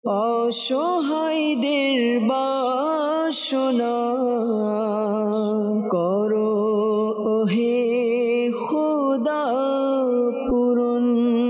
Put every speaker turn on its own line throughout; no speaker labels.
অসহায়দের বাসনা করো হে খোদা পূরণ।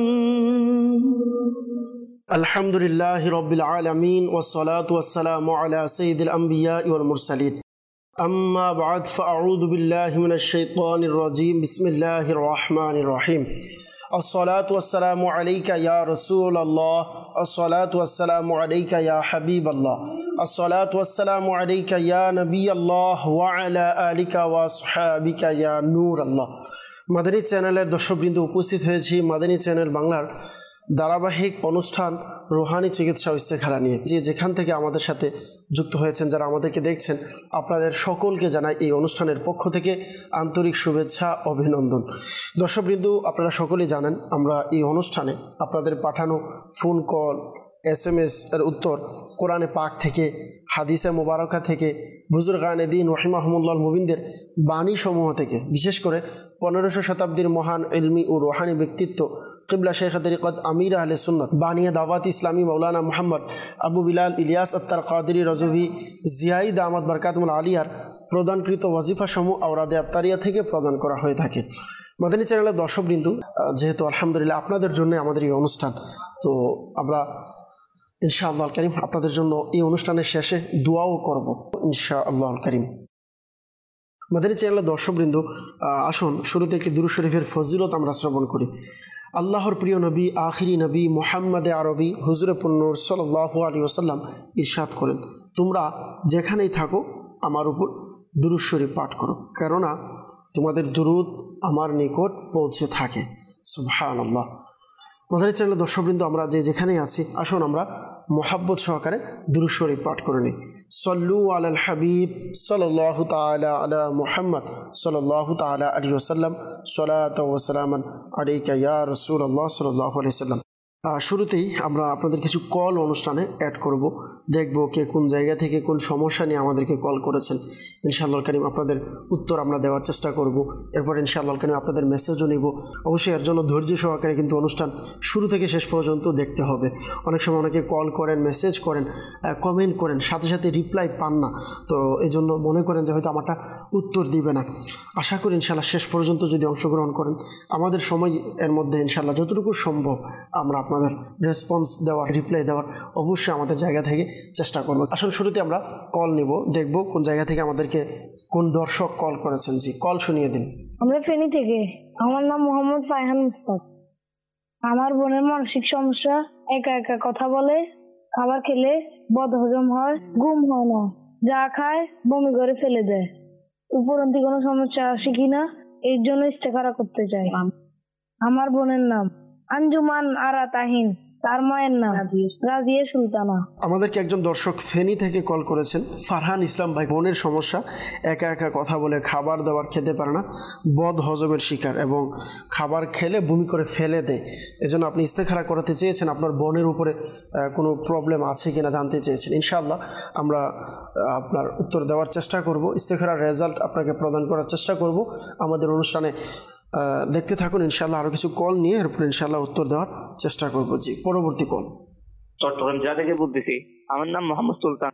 আলহামদুলিল্লাহি রাব্বিল আলামিন ওয়াসসালাতু ওয়াসসালামু আলা সাইয়্যিদিল আমবিয়া ওয়াল মুরসালিন। আম্মা বা'দ ফাআউযু বিল্লাহি মিনাশ শাইতানির রাজীম। বিসমিল্লাহির রহমানির রহিম। আসসালাতু ওয়াসসালামু আলাইকা ইয়া রাসূলুল্লাহ, আসসালাতু ওয়াসসালামু আলাইকা ইয়া হাবিবাল্লাহ, আসসালাতু ওয়াসসালামু আলাইকা ইয়া নবিয়াল্লাহ ওয়া আলা আলিকা ওয়া আসহাবিকা ইয়া নূরাল্লাহ। মাদানী চ্যানেলের দর্শকবৃন্দ, উপস্থিত হয়েছি মাদানী চ্যানেল বাংলার ধারাবাহিক অনুষ্ঠান রুহানি চিকিৎসা ও ইস্তেখারা নিয়ে। যেখান থেকে আমাদের সাথে যুক্ত হয়েছেন, যারা আমাদেরকে দেখছেন, আপনাদের সকলকে জানাই এই অনুষ্ঠানের পক্ষ থেকে আন্তরিক শুভেচ্ছা, অভিনন্দন। দর্শকবৃন্দ, আপনারা সকলেই জানেন আমরা এই অনুষ্ঠানে আপনাদের পাঠানো ফোন কল, SMS এর উত্তর কোরআনে পাক থেকে, হাদিসে মোবারকা থেকে, বুজুর্গানে দ্বীন রাহিমাহুমুল্লাহ মুবিনদের বাণী সমূহ থেকে, বিশেষ করে 1500 শতাব্দীর মহান ইলমি ও রুহানি ব্যক্তিত্ব কিবলা শেখ তরিকত আমির আহলে সুন্নাত বানিয়া দাওয়াত ইসলামী মৌলানা মোহাম্মদ আবু বিলাল ইলিয়াস আত্তার কাদরি রজভি জিয়াই দামাত বরকাতুল আলিয়ার প্রদানকৃত ওয়াজিফা সমূহ আওরাদে আফতারিয়া থেকে প্রদান করা হয়ে থাকে। মাদানী চ্যানেলের দর্শকবৃন্দ, যেহেতু আলহামদুলিল্লাহ আপনাদের জন্য আমাদের এই অনুষ্ঠান, তো আমরা ইনশাআল্লাহ আল করিম আপনাদের জন্য এই অনুষ্ঠানের শেষে দোয়াও করব ইনশাআল্লাহ আল করিম। মাদানী চ্যানেলের দর্শকবৃন্দ, আসুন শুরুতে একটি দুরূদ শরীফের ফজিলত আমরা শ্রবণ করি। আল্লাহর প্রিয় নবী, আখিরি নবী মুহাম্মদে আরবি হুজুরে পুন্নুর সাল্লাল্লাহু আলাইহি ওয়াসাল্লাম ইরশাদ করেন, তোমরা যেখানেই থাকো আমার উপর দুরূদ শরীফ পাঠ করো, কেননা তোমাদের দুরূদ আমার নিকট পৌঁছে থাকে। সুবহানাল্লাহ। মাদানী চ্যানেলের দর্শকবৃন্দ, আমরা যেখানেই আছি, আসুন আমরা মোহাব্বত সহকারে দুরূদ শরীফ পাঠ করে নিই। সল্লু আলাল হাবিব সাল্লাল্লাহু তাআলা আলা মুহাম্মদ সাল্লাল্লাহু তাআলা আলাইহি ওয়াসাল্লাম, সালাতু ওয়া সালামান আলাইকা ইয়া রাসূলুল্লাহ সাল্লাল্লাহু আলাইহি ওয়াসাল্লাম। শুরুতেই আমরা আপনাদের কিছু কল অনুষ্ঠানে অ্যাড করব, দেখব কে কোন জায়গা থেকে কোন সমস্যা নিয়ে আমাদেরকে কল করেছেন। ইনশাআল্লাহ কারীম আপনাদের উত্তর আমরা দেওয়ার চেষ্টা করব। এরপর ইনশাআল্লাহ কারীম আপনাদের মেসেজও নেব। অবশ্যই এর জন্য ধৈর্য সহকারে কিন্তু অনুষ্ঠান শুরু থেকে শেষ পর্যন্ত দেখতে হবে। অনেক সময় অনেকে কল করেন, মেসেজ করেন, কমেন্ট করেন, সাথে সাথে রিপ্লাই পান না, তো এই জন্য মনে করেন যে হয়তো আমারটা উত্তর দিবে না। আশা করি ইনশাআল্লাহ শেষ পর্যন্ত যদি অংশগ্রহণ করেন, আমাদের সময় এর মধ্যে ইনশাআল্লাহ যতটুকু সম্ভব আমরা আপনাদের রেসপন্স দেওয়ার, রিপ্লাই দেওয়ার অবশ্যই আমাদের জায়গা থেকে চেষ্টা করব। আসলে শুরুতে আমরা কল নিব, দেখব কোন জায়গা থেকে আমাদেরকে কোন দর্শক কল করেছেন। জি, কল শুনিয়ে দিন।
আমরা ফেনী থেকে। আমার নাম মোহাম্মদ ফাইহান মুস্তাক। আমার বোনের মানসিক সমস্যা, একা একা কথা বলে, খাবার খেলে বদহজম হয়, ঘুম হয় না, যা খায় বমি করে ফেলে দেয়। উপরন্তু কোনো সমস্যা আছে কিনা এর জন্য ইস্তেখারা করতে চাই। আমার বোনের নাম আঞ্জুমান আরা তাহিন, তার মায়ের নাম রাজিয়া সুলতানা।
আমাদেরকে একজন দর্শক ফেনী থেকে কল করেছেন, ফারহান ইসলাম ভাই। বোনের সমস্যা, একা একা কথা বলে, খাবার দাবার খেতে পারে না, বদ হজমের শিকার এবং খাবার খেলে বমি করে ফেলে দেয়। এজন্য আপনি ইস্তেখারা করাতে চেয়েছেন, আপনার বোনের উপরে কোনো প্রবলেম আছে কিনা জানতে চেয়েছেন। ইনশাআল্লাহ আমরা আপনার উত্তর দেওয়ার চেষ্টা করব, ইস্তেখারার রেজাল্ট আপনাকে প্রদান করার চেষ্টা করব। আমাদের অনুষ্ঠানে দেখতে থাকুন ইনশাআল্লাহ। আরও কিছু কল নিয়ে এরপর ইনশাআল্লাহ উত্তর দেওয়ার চেষ্টা করব। জি, পরবর্তী কল।
চট্টগ্রাম জেলা থেকে বলতেছি। আমার নাম মোহাম্মদ সুলতান।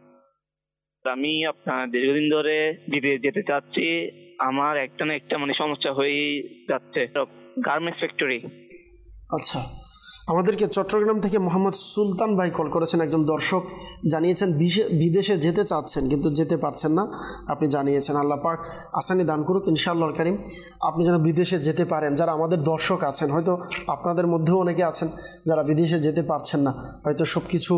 আমি আপনার দীর্ঘদিন ধরে বিদেশ যেতে চাচ্ছি। আমার একটা না একটা সমস্যা হয়ে যাচ্ছে, গার্মেন্টস ফ্যাক্টরি।
আচ্ছা, আমাদেরকে চট্টগ্রাম থেকে মোহাম্মদ সুলতান ভাই কল করেছেন। একজন দর্শক জানিয়েছেন বিদেশে যেতে চাচ্ছেন কিন্তু যেতে পারছেন না। আপনি জানিয়েছেন, আল্লাহ পাক আসানি দান করুক ইনশাআল্লাহ কারীম, আপনি যেন বিদেশে যেতে পারেন। যারা আমাদের দর্শক আছেন, হয়তো আপনাদের মধ্যেও অনেকে আছেন যারা বিদেশে যেতে পারছেন না, হয়তো সব কিছু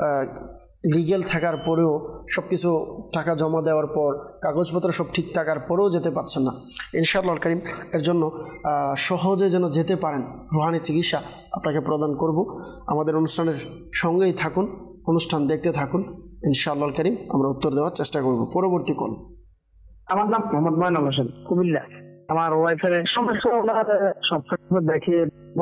লিগ্যাল থাকার পরেও, সব কিছু টাকা জমা দেওয়ার পর, কাগজপত্র সব ঠিক থাকার পরেও যেতে পারছেন না। ইনশাআল্লাহ কারীম এর জন্য সহজে যেন যেতে পারেন, রুহানি চিকিৎসা আপনাকে প্রদান করব। আমাদের অনুষ্ঠানের সঙ্গেই থাকুন, অনুষ্ঠান দেখতে থাকুন, ইনশাআল্লাহ কারীম আমরা উত্তর দেওয়ার চেষ্টা করব। পরবর্তী কল।
আমার নাম মোহাম্মদ ময়নাল হোসেন, কুমিল্লা। আমার ওয়াইফের সমস্যা সব দেখে।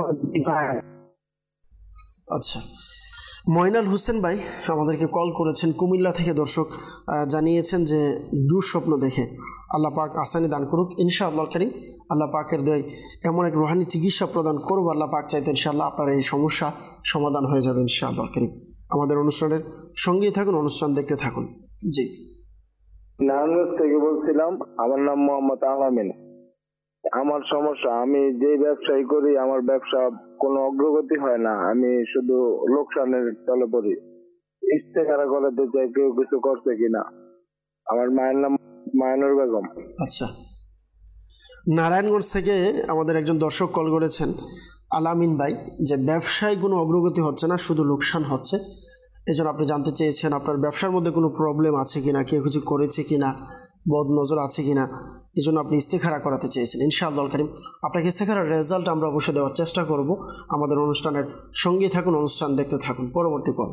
আচ্ছা, ময়নাল হোসেন ভাই আমাদেরকে কল করেছেন কুমিল্লা থেকে। দর্শক জানিয়েছেন যে দুঃস্বপ্ন দেখে, আল্লাহ পাক আসানি দান করুক ইনশাআল্লাহ কারীম। আল্লাহ পাকের দয়ায় এমন এক রুহানি চিকিৎসা প্রদান করবো, আল্লাহ পাক চাইতে ইনশাআল্লাহ আপনার এই সমস্যা সমাধান হয়ে যাবে ইনশাআল্লাহ কারীম। আমাদের অনুষ্ঠানের সঙ্গেই থাকুন, অনুষ্ঠান দেখতে থাকুন। জি,
নারায়ণগঞ্জ থেকে বলছিলাম। আমার নাম মোহাম্মদ আলামিন। আমার সমস্যা, আমি যে ব্যবসায়ী করি আমার ব্যবসা কোনো অগ্রগতি হয় না, আমি শুধু লোকসানের তলে পড়ি। ইস্তেখারা করাতে চাই কেউ কিছু করছে কিনা। আমার মায়ের নাম মায়ানুর বেগম।
আচ্ছা, নারায়ণগঞ্জ থেকে আমাদের একজন দর্শক কল করেছেন, আলামিন ভাই, যে ব্যবসায় কোনো অগ্রগতি হচ্ছে না, শুধু লোকসান হচ্ছে। এই জন্য আপনি জানতে চেয়েছেন আপনার ব্যবসার মধ্যে কোনো প্রবলেম আছে কিনা, কেউ কিছু করেছে কিনা, বদ নজর আছে কিনা, এই জন্য আপনি ইস্তেখারা করাতে চেয়েছেন। ইনশাআল্লাহ কারীম আপনাকে ইস্তেখারার রেজাল্ট আমরা অবশ্যই দেওয়ার চেষ্টা করব। আমাদের অনুষ্ঠানের সঙ্গেই থাকুন, অনুষ্ঠান দেখতে থাকুন। পরবর্তী কল।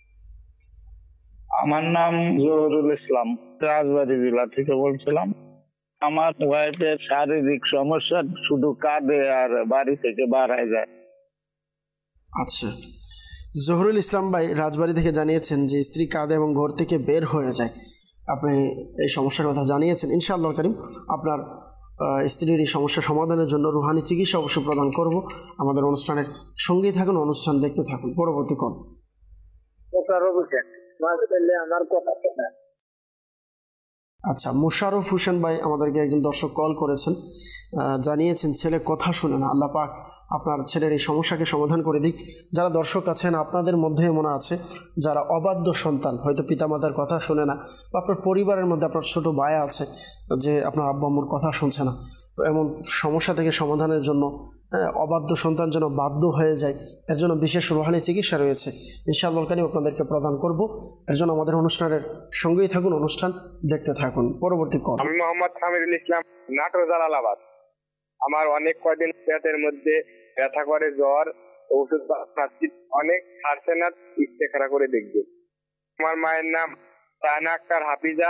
আমার নাম জহুরুল ইসলাম, রাজবাড়ী জেলা থেকে বলছিলাম। আমার ওয়াইফের শারীরিক সমস্যা, শুধু কাঁদে আর বাড়ি থেকে বাড়ায় যায়।
আচ্ছা, জহুরুল ইসলাম ভাই রাজবাড়ী থেকে জানিয়েছেন যে স্ত্রী কাঁদে এবং ঘর থেকে বের হয়ে যায়। আপনি এই সমস্যার কথা জানিয়েছেন। ইনশাআল্লাহ কারীম আপনার স্ত্রীর এই সমস্যা সমাধানের জন্য রুহানি চিকিৎসা অবশ্যই প্রদান করব। আমাদের অনুষ্ঠানের সঙ্গেই থাকুন, অনুষ্ঠান দেখতে থাকুন। পরবর্তী কল। আচ্ছা, মোশাররফ হোসেন ভাই আমাদেরকে একজন দর্শক কল করেছেন, জানিয়েছেন ছেলে কথা শুনে না। আল্লাহ পাক আপনার ছেলের এই সমস্যাকে সমাধান করে দিক। যারা দর্শক আছেন আপনাদের মধ্যে এমন আছে যারা অবাধ্য সন্তান, হয়তো পিতামাতার কথা শুনে না, বা আপনার পরিবারের মধ্যে আপনার ছোট ভাই আছে যে আপনার আব্বা আম্মুর কথা শুনছে না। তো এমন সমস্যা থেকে সমাধানের জন্য অবাধ্য সন্তান যেন বাধ্য হয়ে যায়, এর জন্য বিশেষ রুহানি চিকিৎসা রয়েছে। ইনশাআল্লাহ কারীম আপনাদেরকে প্রদান করব। এর জন্য আমাদের অনুষ্ঠানের সঙ্গেই থাকুন, অনুষ্ঠান দেখতে থাকুন। পরবর্তী কল।
আমি মোহাম্মদ সামিরুল ইসলাম, নাটোর জালালাবাদ। আমার অনেক কয়দিন পেটের মধ্যে ব্যথা করে, জ্বর, ওষুধ খাচ্ছি, অনেক ছাড়ছে না। ইস্তেখারা করে দেখবে। আমার মায়ের নাম রানা আক্তার হাফিজা।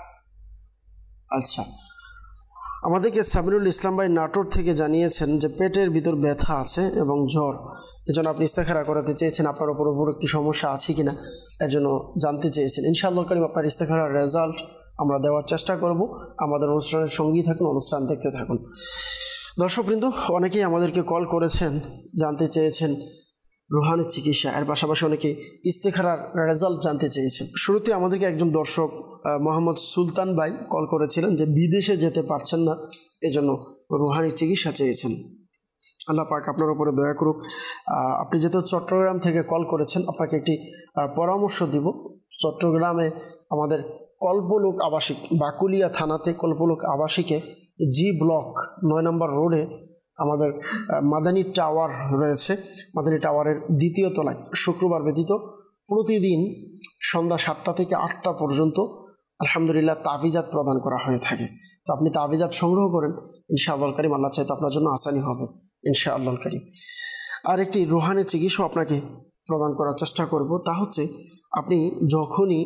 আচ্ছা, আমাদেরকে সামিরুল ইসলাম ভাই নাটোর থেকে জানিয়েছেন যে পেটের ভিতর ব্যথা আছে এবং জ্বর, এজন্য আপনি ইস্তেখারা করাতে চেয়েছেন। আপনার উপর একটি সমস্যা আছে কিনা এর জন্য জানতে চেয়েছেন। ইনশাআল্লাহ কারীম আপনার ইস্তেখারার রেজাল্ট আমরা দেওয়ার চেষ্টা করব। আমাদের অনুষ্ঠানের সঙ্গেই থাকুন, অনুষ্ঠান দেখতে থাকুন। দর্শকবৃন্দ, অনেকেই আমাদেরকে কল করেছেন, জানতে চেয়েছেন রুহানি চিকিৎসা, এর পাশাপাশি অনেকেই ইস্তেখারার রেজাল্ট জানতে চেয়েছেন। শুরুতে আমাদেরকে একজন দর্শক মোহাম্মদ সুলতান ভাই কল করেছিলেন যে বিদেশে যেতে পারছেন না, এজন্য রুহানি চিকিৎসা চেয়েছেন। আল্লাহ পাক আপনার উপরে দয়া করুক। আপনি যেহেতু চট্টগ্রাম থেকে কল করেছেন, আপনাকে একটি পরামর্শ দিব। চট্টগ্রামে আমাদের কল্পলোক আবাসিক, বাকুলিয়া থানাতে কল্পলোক আবাসিকে জি ব্লক 9 নম্বর রোডে আমাদের মাদানী টাওয়ার রয়েছে। মাদানী টাওয়ারের 2য় তলায় শুক্রবার ব্যতীত প্রতিদিন সন্ধ্যা 7টা থেকে 8টা পর্যন্ত আলহামদুলিল্লাহ তাবিজাত প্রদান করা হয়ে থাকে। তো আপনি তাবিজাত সংগ্রহ করেন, ইনশাআল্লাহ কারীম আল্লাহ চাইতে আপনার জন্য আসানি হবে ইনশাআল্লাহ কারীম। আর একটি রুহানি চিকিৎসা আপনাকে প্রদান করার চেষ্টা করব, তা হচ্ছে আপনি যখনই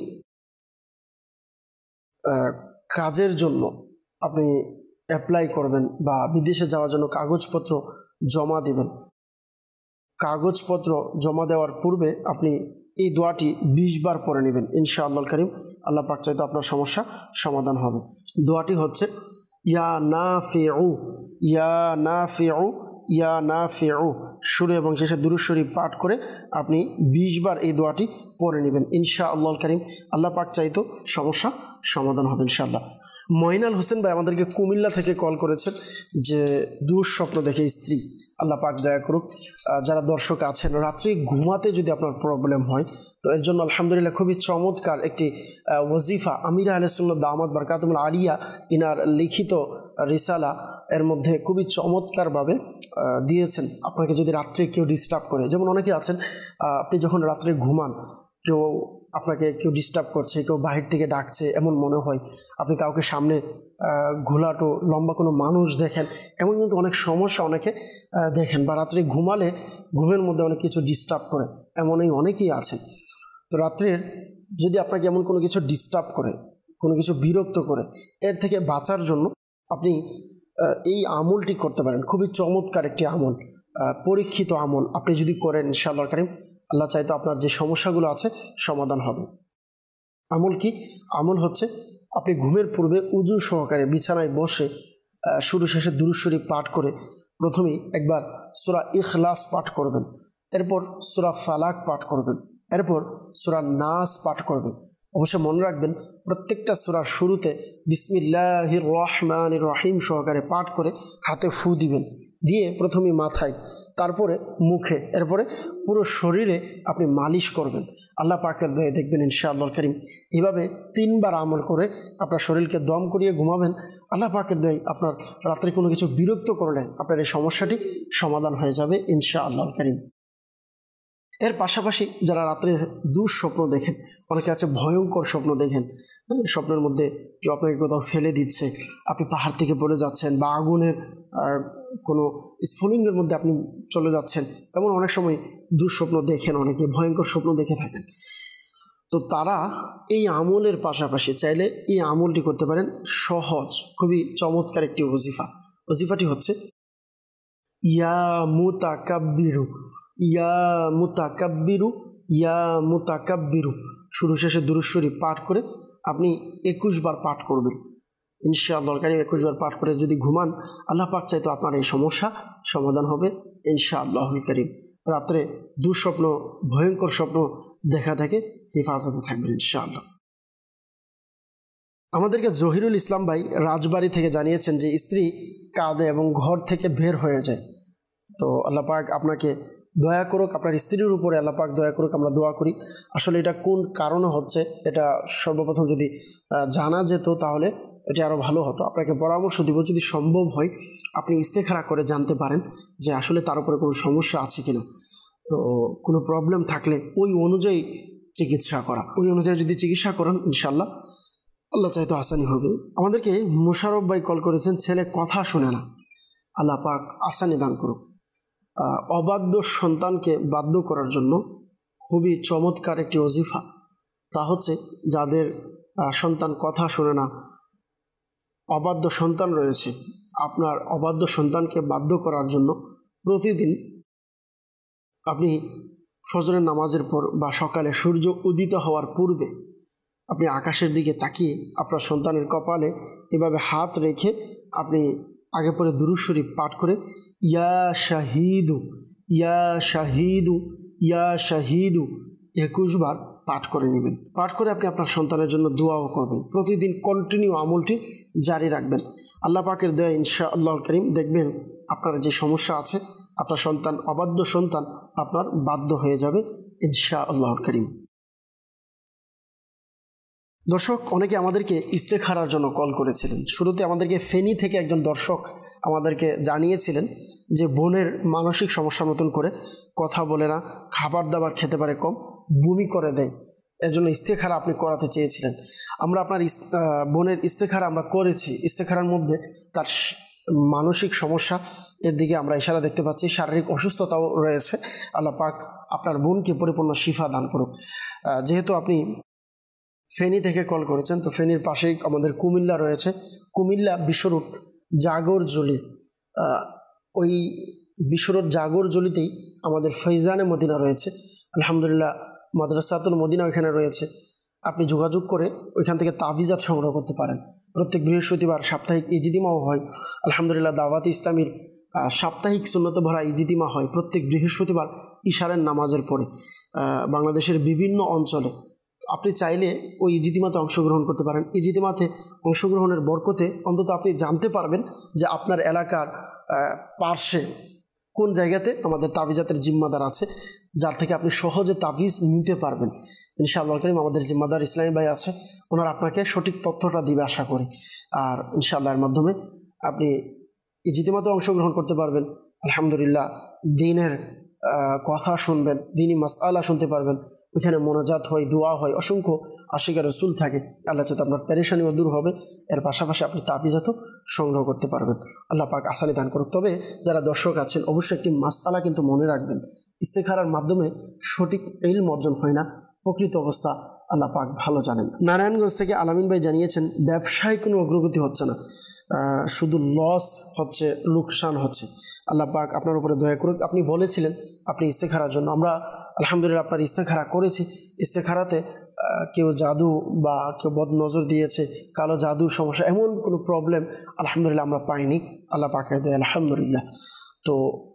কাজের জন্য আপনি অ্যাপ্লাই করবেন বা বিদেশে যাওয়ার জন্য কাগজপত্র জমা দিবেন, কাগজপত্র জমা দেওয়ার পূর্বে আপনি এই দোয়াটি 20 বার পড়ে নেবেন। ইনশাআল্লাহ কারীম আল্লাহ পাক চাইতে আপনার সমস্যা সমাধান হবে। দোয়াটি হচ্ছে ইয়া নাফিউ, ইয়া নাফিউ, ইয়া নাফিউ, শুরু এবং শেষে দুরূদ শরীফ পাঠ করে আপনি 20 বার এই দোয়াটি পড়ে নেবেন। ইনশাআল্লাহ কারীম আল্লাহ পাক চাইতো সমস্যা সমাধান হবে ইনশাআল্লাহ। মঈনাল হোসেন ভাই আমাদেরকে কুমিল্লা থেকে কল করেছেন যে দুঃস্বপ্ন দেখে স্ত্রী। আল্লাহ পাক দয়া করুক। যারা দর্শক আছেন, রাত্রি ঘুমাতে যদি আপনার প্রবলেম হয়, তো এর জন্য আলহামদুলিল্লাহ খুবই চমৎকার একটি ওয়াজিফা আমিরা আহলে সুন্নাত দামাত বারকাতুল আলিয়া ইনার লিখিত রিসালা এর মধ্যে খুবই চমৎকারভাবে দিয়েছেন। আপনাকে যদি রাত্রে কেউ ডিস্টার্ব করে, যেমন অনেকে আছেন আপনি যখন রাত্রে ঘুমান, আপনাকে কেউ ডিস্টার্ব করছে, কেউ বাহির থেকে ডাকছে, এমন মনে হয়, আপনি কাউকে সামনে ঘোলাটো লম্বা কোনো মানুষ দেখেন, এমন কিন্তু অনেক সমস্যা অনেকে দেখেন, বা রাত্রে ঘুমালে ঘুমের মধ্যে অনেক কিছু ডিস্টার্ব করে, এমনই অনেকেই আছেন। তো রাত্রের যদি আপনাকে এমন কোনো কিছু ডিস্টার্ব করে, কোনো কিছু বিরক্ত করে, এর থেকে বাঁচার জন্য আপনি এই আমলটি করতে পারেন। খুবই চমৎকার একটি আমল, পরীক্ষিত আমল। আপনি যদি করেন ইনশাআল্লাহ কারীম আল্লাহ চাইতো আপনার যে সমস্যাগুলো আছে সমাধান হবে। আমল কি? আমল হচ্ছে আপনি ঘুমের পূর্বে উজু সহকারে বিছানায় বসে শুরু শেষে দুরূদ শরীফ পাঠ করে প্রথমেই একবার সূরা ইখলাস পাঠ করবেন, এরপর সূরা ফালাক পাঠ করবেন, এরপর সূরা নাস পাঠ করবেন। অবশ্যই মনে রাখবেন প্রত্যেকটা সূরার শুরুতে বিসমিল্লাহির রহমানির রহিম সহকারে পাঠ করে হাতে ফু দিবেন, দিয়ে প্রথমে মাথায়, তারপরে মুখে, এরপরে পুরো শরীরে আপনি মালিশ করবেন। আল্লাহ পাকের দয়ে দেখবেন ইনশাআল্লাহ কারীম এভাবে 3 বার আমল করে আপনার শরীরকে দম করিয়ে ঘুমাবেন। আল্লাহ পাকের দয়ে আপনার রাত্রে কোনো কিছু বিরক্ত করলে আপনার এই সমস্যাটি সমাধান হয়ে যাবে ইনশাআল্লাহ কারীম। এর পাশাপাশি যারা রাত্রে দুঃস্বপ্ন দেখেন, অনেকে আছে ভয়ঙ্কর স্বপ্ন দেখেন, স্বপ্নের মধ্যে কেউ আপনাকে কোথাও ফেলে দিচ্ছে, আপনি পাহাড় থেকে পড়ে যাচ্ছেন, বা আগুনের কোনো স্ফুলিঙ্গের মধ্যে আপনি চলে যাচ্ছেন, এমন অনেক সময় দুঃস্বপ্ন দেখেন, অনেকে ভয়ঙ্কর স্বপ্ন দেখে থাকেন। তো তারা এই আমলের পাশাপাশি চাইলে এই আমলটি করতে পারেন। সহজ, খুবই চমৎকার একটি ওজিফাটি হচ্ছে ইয়া মুতাকাব্বিরু, ইয়া মুতাকাব্বিরু, ইয়া মুতাকাব্বিরু, শুরু শেষে দুরূদ শরীফ পাঠ করে আপনি 21 বার পাঠ করবেন ইনশাআল্লাহ কারীম। 21 বার পাঠ করে যদি ঘুমান, আল্লাহ পাক চাইতো আপনার এই সমস্যা সমাধান হবে ইনশাআল্লাহুল কারীম। রাত্রে দুঃস্বপ্ন, ভয়ঙ্কর স্বপ্ন দেখা থেকে হেফাজতে থাকবেন ইনশাআল্লাহ। আমাদেরকে জহিরুল ইসলাম ভাই রাজবাড়ি থেকে জানিয়েছেন যে স্ত্রী কাঁদে এবং ঘর থেকে বের হয়ে যায়। তো আল্লাহ পাক আপনাকে দয়া করুক, আপনার স্ত্রীর উপরে আল্লাহ পাক দয়া করুক, আমরা দোয়া করি। আসলে এটা কোন কারণে হচ্ছে এটা সর্বপ্রথম যদি জানা যেত তাহলে এটা আরও ভালো হতো। আপনাকে পরামর্শ দিব, যদি সম্ভব হয় আপনি ইস্তেখারা করে জানতে পারেন যে আসলে তার উপরে কোনো সমস্যা আছে কিনা। তো কোনো প্রবলেম থাকলে ওই অনুযায়ী চিকিৎসা করা, ওই অনুযায়ী যদি চিকিৎসা করেন ইনশাআল্লাহ আল্লাহ চাইতো আসানি হবে। আমাদেরকে মোশারফ ভাই কল করেছেন, ছেলে কথা শুনে না, আল্লাহ পাক আসানি দান করুক। অবাধ্য সন্তানকে বাধ্য করার জন্য খুবই চমৎকার একটি ওজিফা, তা হচ্ছে যাদের সন্তান কথা শোনে না, অবাধ্য সন্তান রয়েছে, আপনার অবাধ্য সন্তানকে বাধ্য করার জন্য প্রতিদিন আপনি ফজরের নামাজের পর বা সকালে সূর্য উদিত হওয়ার পূর্বে আপনি আকাশের দিকে তাকিয়ে আপনার সন্তানের কপালে এভাবে হাত রেখে আপনি আগে পরে দুরূদ শরীফ পাঠ করে ইয়া শাহিদু, ইয়া শাহিদু, ইয়া শাহিদু 21 বার পাঠ করে নেবেন। পাঠ করে আপনি আপনার সন্তানের জন্য দোয়াও করবেন। প্রতিদিন কন্টিনিউ আমলটি জারি রাখবেন। আল্লাহ পাকের দয়া ইনশাআল্লাহুল কারীম দেখবেন আপনার যে সমস্যা আছে, আপনার সন্তান অবাধ্য সন্তান আপনার বাধ্য হয়ে যাবে ইনশাআল্লাহুল কারীম। দর্শক, অনেকে আমাদেরকে ইস্তেখারার জন্য কল করেছিলেন। শুরুতে আমাদেরকে ফেনী থেকে একজন দর্শক আমাদেরকে জানিয়েছিলেন যে বোনের মানসিক সমস্যার মতন করে কথা বলে না, খাবার দাবার খেতে পারে কম, বমি করে দেয়, এর জন্য ইস্তেখারা আপনি করাতে চেয়েছিলেন। আমরা আপনার বোনের ইস্তেখারা আমরা করেছি। ইস্তেখারার মধ্যে তার মানসিক সমস্যা এর দিকে আমরা ইশারা দেখতে পাচ্ছি, শারীরিক অসুস্থতাও রয়েছে। আল্লাহ পাক আপনার বোনকে পরিপূর্ণ শিফা দান করুক। যেহেতু আপনি ফেনী থেকে কল করেছেন, তো ফেনীর পাশেই আমাদের কুমিল্লা রয়েছে। কুমিল্লা বিশ্বরোড জাগরজলি, ওই বিশ্বরোড জাগরজলিতেই আমাদের ফৈজানে মদিনা রয়েছে। আলহামদুলিল্লাহ মাদ্রাসাতুল মদিনা ওইখানে রয়েছে। আপনি যোগাযোগ করে ওইখান থেকে তাবিজাত সংগ্রহ করতে পারেন। প্রত্যেক বৃহস্পতিবার সাপ্তাহিক ইজতিমাও হয়। আলহামদুলিল্লাহ দাওয়াতে ইসলামীর সাপ্তাহিক সুন্নতে ভরা ইজতিমা হয় প্রত্যেক বৃহস্পতিবার ইশারের নামাজের পরে বাংলাদেশের বিভিন্ন অঞ্চলে। আপনি চাইলে ওই ইজতিমাতে অংশগ্রহণ করতে পারেন। ইজতিমাতে অংশগ্রহণের বরকতে অন্তত আপনি জানতে পারবেন যে আপনার এলাকার পার্শ্বে কোন জায়গাতে আমাদের তাবিজাতের জিম্মাদার আছে, যার থেকে আপনি সহজে তাবিজ নিতে পারবেন। ইনশাআল্লাহ কারীম আমাদের জিম্মাদার ইসলামী ভাই আছে, ওনারা আপনাকে সঠিক তথ্যটা দিবে আশা করি। আর ইনশাআল্লাহ এর মাধ্যমে আপনি ইজতিমাতে অংশগ্রহণ করতে পারবেন। আলহামদুলিল্লাহ দ্বীনের কথা শুনবেন, দ্বীনি মাসআলা শুনতে পারবেন। ওইখানে মোনাজাত হয়, দোয়া হয়, অসংখ্য আশিকা রসুল থাকে। আল্লাহ চাইতে আপনার পেরেশানিও দূর হবে। এর পাশাপাশি আপনি তাবিজাতও সংগ্রহ করতে পারবেন। আল্লাহ পাক আসানি দান করুক। তবে যারা দর্শক আছেন অবশ্যই একটি মাসআলা কিন্তু মনে রাখবেন, ইস্তেখারার মাধ্যমে সঠিক ইলম অর্জন হয় না, প্রকৃত অবস্থা আল্লাহ পাক ভালো জানেন। নারায়ণগঞ্জ থেকে আলামিন ভাই জানিয়েছেন ব্যবসায় কোনো অগ্রগতি হচ্ছে না, শুধু লস হচ্ছে, লোকসান হচ্ছে। আল্লাহ পাক আপনার উপরে দয়া করুক। আপনি বলেছিলেন আপনি ইস্তেখারার জন্য, আমরা আলহামদুলিল্লাহ আপনার ইস্তেখারা করেছি। ইস্তেখারাতে কেউ জাদু বা কেউ বদ নজর দিয়েছে, কালো জাদুর সমস্যা, এমন কোনো প্রবলেম আলহামদুলিল্লাহ আমরা পাইনি, আল্লাহ পাকের দয়া আলহামদুলিল্লাহ। তো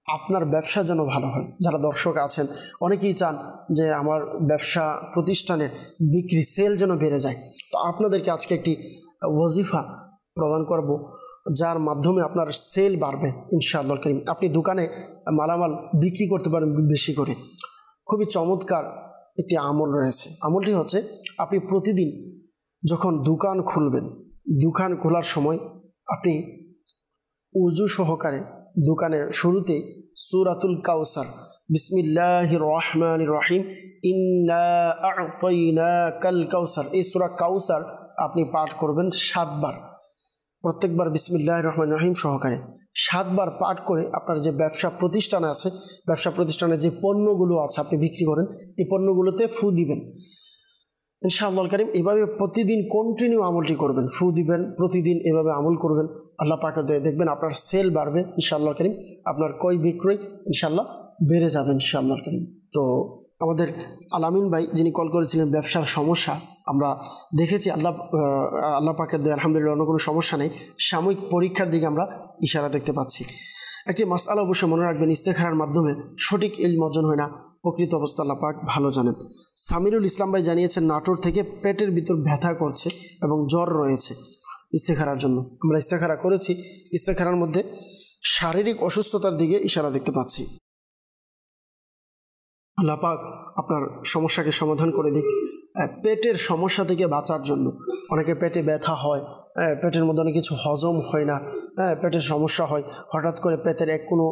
আপনার ব্যবসা যেন ভালো হয়। যারা দর্শক আছেন অনেকেই চান যে আমার ব্যবসা প্রতিষ্ঠানের বিক্রি সেল যেন বেড়ে যায়। তো আপনাদেরকে আজকে একটি ওয়াজিফা প্রদান করব, যার মাধ্যমে আপনার সেল বাড়বে ইনশাআল্লাহ কারীম। আপনি দোকানে মালামাল বিক্রি করতে পারেন বেশি করে। খুবই চমৎকার একটি আমল রয়েছে। আমলটি হচ্ছে, আপনি প্রতিদিন যখন দোকান খুলবেন, দোকান খোলার সময় আপনি উজু সহকারে দোকানের শুরুতে সূরাতুল কাউসার, বিসমিল্লাহির রহমানির রহিম, ইন্না আ'তাইনাকাল কাউসার, এই সূরা কাউসার আপনি পাঠ করবেন 7 বার। প্রত্যেকবার বিসমিল্লাহির রহমানির রহিম সহকারে 7 বার পাঠ করে আপনার যে ব্যবসা প্রতিষ্ঠান আছে, ব্যবসা প্রতিষ্ঠানে যে পণ্যগুলো আছে আপনি বিক্রি করেন, এই পণ্যগুলোতে ফু দিবেন ইনশাআল্লাহ কারীম। এভাবে প্রতিদিন কন্টিনিউ আমলটি করবেন, ফু দিবেন, প্রতিদিন এভাবে আমল করবেন। আল্লাহ পাকের দয়ায় দেখবেন আপনার সেল বাড়বে ইনশাআল্লাহ কারীম, আপনার ক্রয় বিক্রয় ইনশাআল্লাহ বেড়ে যাবে ইনশাআল্লাহ কারীম। তো আমাদের আলামিন ভাই যিনি কল করেছিলেন, ব্যবসার সমস্যা আমরা দেখেছি, আল্লাহ পাকের দয়ায় আলহামদুলিল্লাহ অন্য কোনো সমস্যা নেই। সাময়িক পরীক্ষার দিকে আমরা ইশারা দেখতে পাচ্ছি। একটি মাসআলা অবশ্যই মনে রাখবেন, ইস্তেখারার মাধ্যমে সঠিক ইলম অর্জন হয় না, প্রকৃত অবস্থা আল্লাহ পাক ভালো জানেন। সামিরুল ইসলাম ভাই জানিয়েছেন নাটোর থেকে পেটের ভিতর ব্যথা করছে এবং জ্বর রয়েছে ইস্তেখারার জন্য। আমরা ইস্তেখারা করেছি, ইস্তেখারার মধ্যে শারীরিক অসুস্থতার দিকে ইশারা দেখতে পাচ্ছি। আল্লাহ পাক আপনার সমস্যাকে সমাধান করে দিক। পেটের সমস্যা থেকে বাঁচার জন্য অনেকে পেটে ব্যথা হয়, পেটের মধ্যে অনেক কিছু হজম হয় না, পেটের সমস্যা হয়, হঠাৎ করে পেটের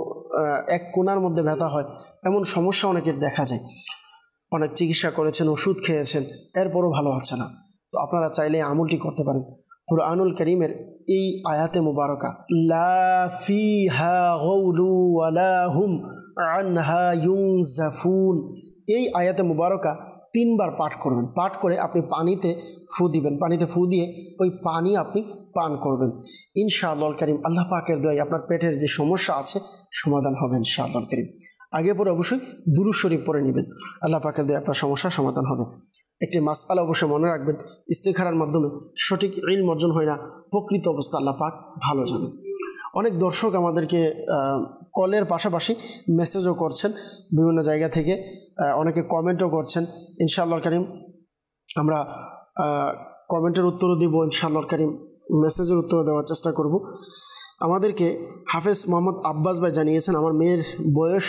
এক কোণার মধ্যে ব্যথা হয়, এমন সমস্যা অনেকের দেখা যায়। অনেক চিকিৎসা করেছেন, ওষুধ খেয়েছেন, এরপরও ভালো হচ্ছে না। তো আপনারা চাইলে আমলটি করতে পারেন। কুরআনুল কারীমের এই আয়াতে মুবারকা, লা ফিহা গাউলু ওয়ালা হুম আনহা ইউনজাফুন, এই আয়াতে মুবারকা 3 বার পাঠ করবেন। পাঠ করে আপনি পানিতে ফু দিবেন, পানিতে ফু দিয়ে ওই পানি আপনি পান করবেন ইনশাআল্লাহ কারীম। আল্লাহ পাকের দয়ায় আপনার পেটের যে সমস্যা আছে সমাধান হবে ইনশাআল্লাহ কারীম। আগে পরে অবশ্যই দুরূদ শরীফ পড়ে নেবেন, আল্লাহ পাকের দয়ায় আপনার সমস্যার সমাধান হবে। একটি মাসআলা অবশ্যই মনে রাখবেন, ইস্তেখারার মাধ্যমে সঠিক ইলম অর্জন হয় না, প্রকৃত অবস্থা আল্লাহ পাক ভালো জানেন। অনেক দর্শক আমাদেরকে কলের পাশাপাশি মেসেজও করছেন বিভিন্ন জায়গা থেকে, অনেকে কমেন্টও করছেন ইনশাআল্লাহ কারীম। আমরা কমেন্টের উত্তরও দেব ইনশাআল্লাহ কারীম, মেসেজের উত্তরও দেওয়ার চেষ্টা করব। আমাদেরকে হাফেজ মোহাম্মদ আব্বাস ভাই জানিয়েছেন, আমার মেয়ের বয়স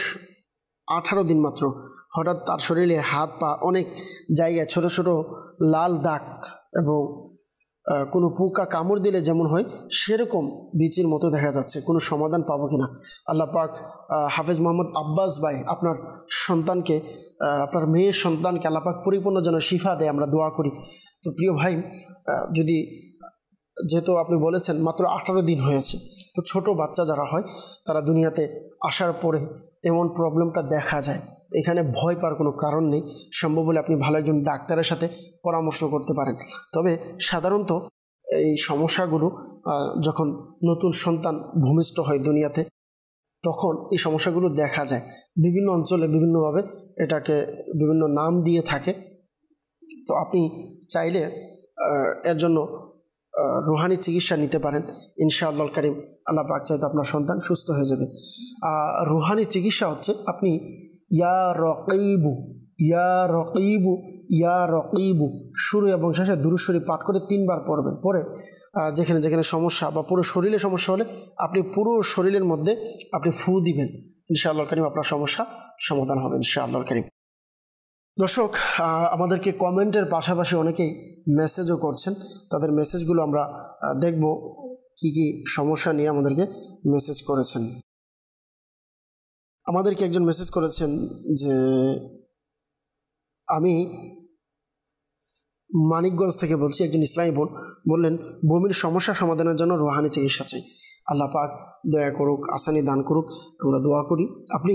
18 দিন মাত্র, হঠাৎ তার শরীরে হাত পা অনেক জায়গায় ছোট ছোট লাল দাগ এবং কোনো পোকা কামড় দিলে যেমন হয় সেরকম বিচির মতো দেখা যাচ্ছে, কোনো সমাধান পাবো কিনা। আল্লাহ পাক হাফেজ মোহাম্মদ আব্বাস ভাই আপনার সন্তানকে, আপনার মেয়ের সন্তানকে আল্লাহ পাক পরিপূর্ণ যেন শিফা দেয়, আমরা দোয়া করি। তো প্রিয় ভাই, যদি যেহেতু আপনি বলেছেন মাত্র 18 দিন হয়েছে, তো ছোট বাচ্চা যারা হয় তারা দুনিয়াতে আসার পরে এমন প্রবলেমটা দেখা যায়, এখানে ভয় পাওয়ার কোনো কারণ নেই। সম্ভব হলে আপনি ভালো একজন ডাক্তারের সাথে পরামর্শ করতে পারেন। তবে সাধারণত এই সমস্যাগুলো যখন নতুন সন্তান ভূমিষ্ঠ হয় দুনিয়াতে, তখন এই সমস্যাগুলো দেখা যায়। বিভিন্ন অঞ্চলে বিভিন্নভাবে এটাকে বিভিন্ন নাম দিয়ে থাকে। তো আপনি চাইলে এর জন্য রুহানি চিকিৎসা নিতে পারেন ইনশাআল্লাহ কারীম। আল্লাহ পাক চাইতে আপনার সন্তান সুস্থ হয়ে যাবে। রুহানি চিকিৎসা হচ্ছে, আপনি ইয়া রকিবু ইয়া রকিবু ইয়া রকিবু শুরু এবং শেষে দুরূদ শরীফ পাঠ করে 3 বার পড়বেন। পরে যেখানে যেখানে সমস্যা বা পুরো শরীরে সমস্যা হলে আপনি পুরো শরীরের মধ্যে আপনি ফু দিবেন ইনশাআল্লাহ কারীম, আপনার সমস্যা সমাধান হবে ইনশাআল্লাহ কারীম। দর্শক, আমাদেরকে কমেন্টের পাশাপাশি অনেকেই মেসেজও করছেন, তাদের মেসেজগুলো আমরা দেখব কি কি সমস্যা নিয়ে আমাদেরকে মেসেজ করেছেন। আমাদেরকে একজন মেসেজ করেছেন যে, আমি মানিকগঞ্জ থেকে বলছি, একজন ইসলামী বোন, বললেন বমির সমস্যা সমাধানের জন্য রুহানি চিকিৎসা চাই। আল্লাহ পাক দয়া করুক, আসানি দান করুক, আমরা দোয়া করি। আপনি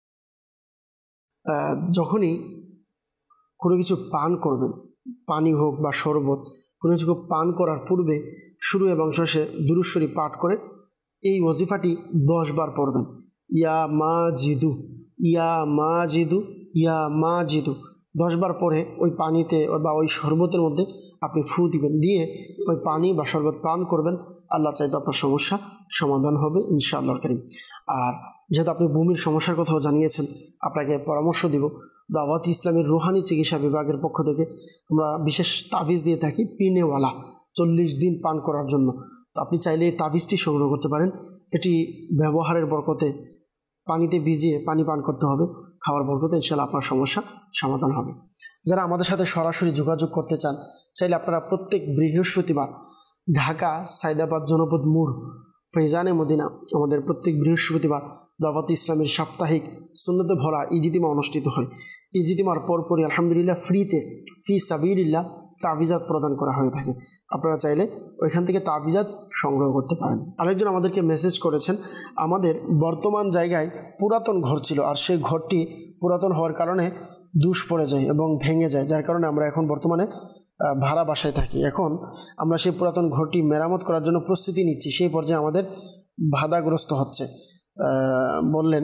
যখনই কোনো কিছু পান করবেন, পানি হোক বা শরবত, কোনো কিছু পান করার পূর্বে শুরু এবং শেষে দুরূদ শরীফ পাঠ করে এই ওজিফাটি 10 বার পড়বেন। ইয়া মাজিদু ইয়া মাজিদু ইয়া মাজিদু 10 বার পরে ওই পানিতে বা ওই শরবতের মধ্যে আপনি ফু দিবেন, দিয়ে ওই পানি বা শরবত পান করবেন। আল্লাহ চাইতে আপনার সমস্যা সমাধান হবে ইনশাআল্লাহ কারীম। আর যেহেতু আপনি বমির সমস্যার কথাও জানিয়েছেন, আপনাকে পরামর্শ দিব দাওয়াত ইসলামের রুহানি চিকিৎসা বিভাগের পক্ষ থেকে আমরা বিশেষ তাবিজ দিয়ে থাকি পিনেওয়ালা 40 দিন পান করার জন্য। তো আপনি চাইলে এই তাবিজটি সংগ্রহ করতে পারেন। এটি ব্যবহারের বরকতে পানিতে ভিজিয়ে পানি পান করতে হবে, খাওয়ার বরকতে ইনশাআল্লাহ আপনার সমস্যা সমাধান হবে। যারা আমাদের সাথে সরাসরি যোগাযোগ করতে চান, চাইলে আপনারা প্রত্যেক বৃহস্পতিবার ঢাকা সাইদাবাদ জনপদ মোড় ফৈজানে মদিনা আমাদের প্রত্যেক বৃহস্পতিবার দাওয়াত ইসলামের সাপ্তাহিক সুন্নতে ভরা ইজিতিমা অনুষ্ঠিত হয়। ইজিতিমার পরপরই আলহামদুলিল্লাহ ফ্রিতে ফি সাবিলিল্লাহ তাবিজাত প্রদান করা হয়ে থাকে। আপনারা চাইলে ওইখান থেকে তাবিজাত সংগ্রহ করতে পারেন। আরেকজন আমাদেরকে মেসেজ করেছেন, আমাদের বর্তমান জায়গায় পুরাতন ঘর ছিল, আর সেই ঘরটি পুরাতন হওয়ার কারণে দুষ পড়ে যায় এবং ভেঙে যায়, যার কারণে আমরা এখন বর্তমানে ভাড়া বাসায় থাকি। এখন আমরা সেই পুরাতন ঘরটি মেরামত করার জন্য প্রস্তুতি নিচ্ছি, সেই পর্যায়ে আমাদের বাধাগ্রস্ত হচ্ছে। বললেন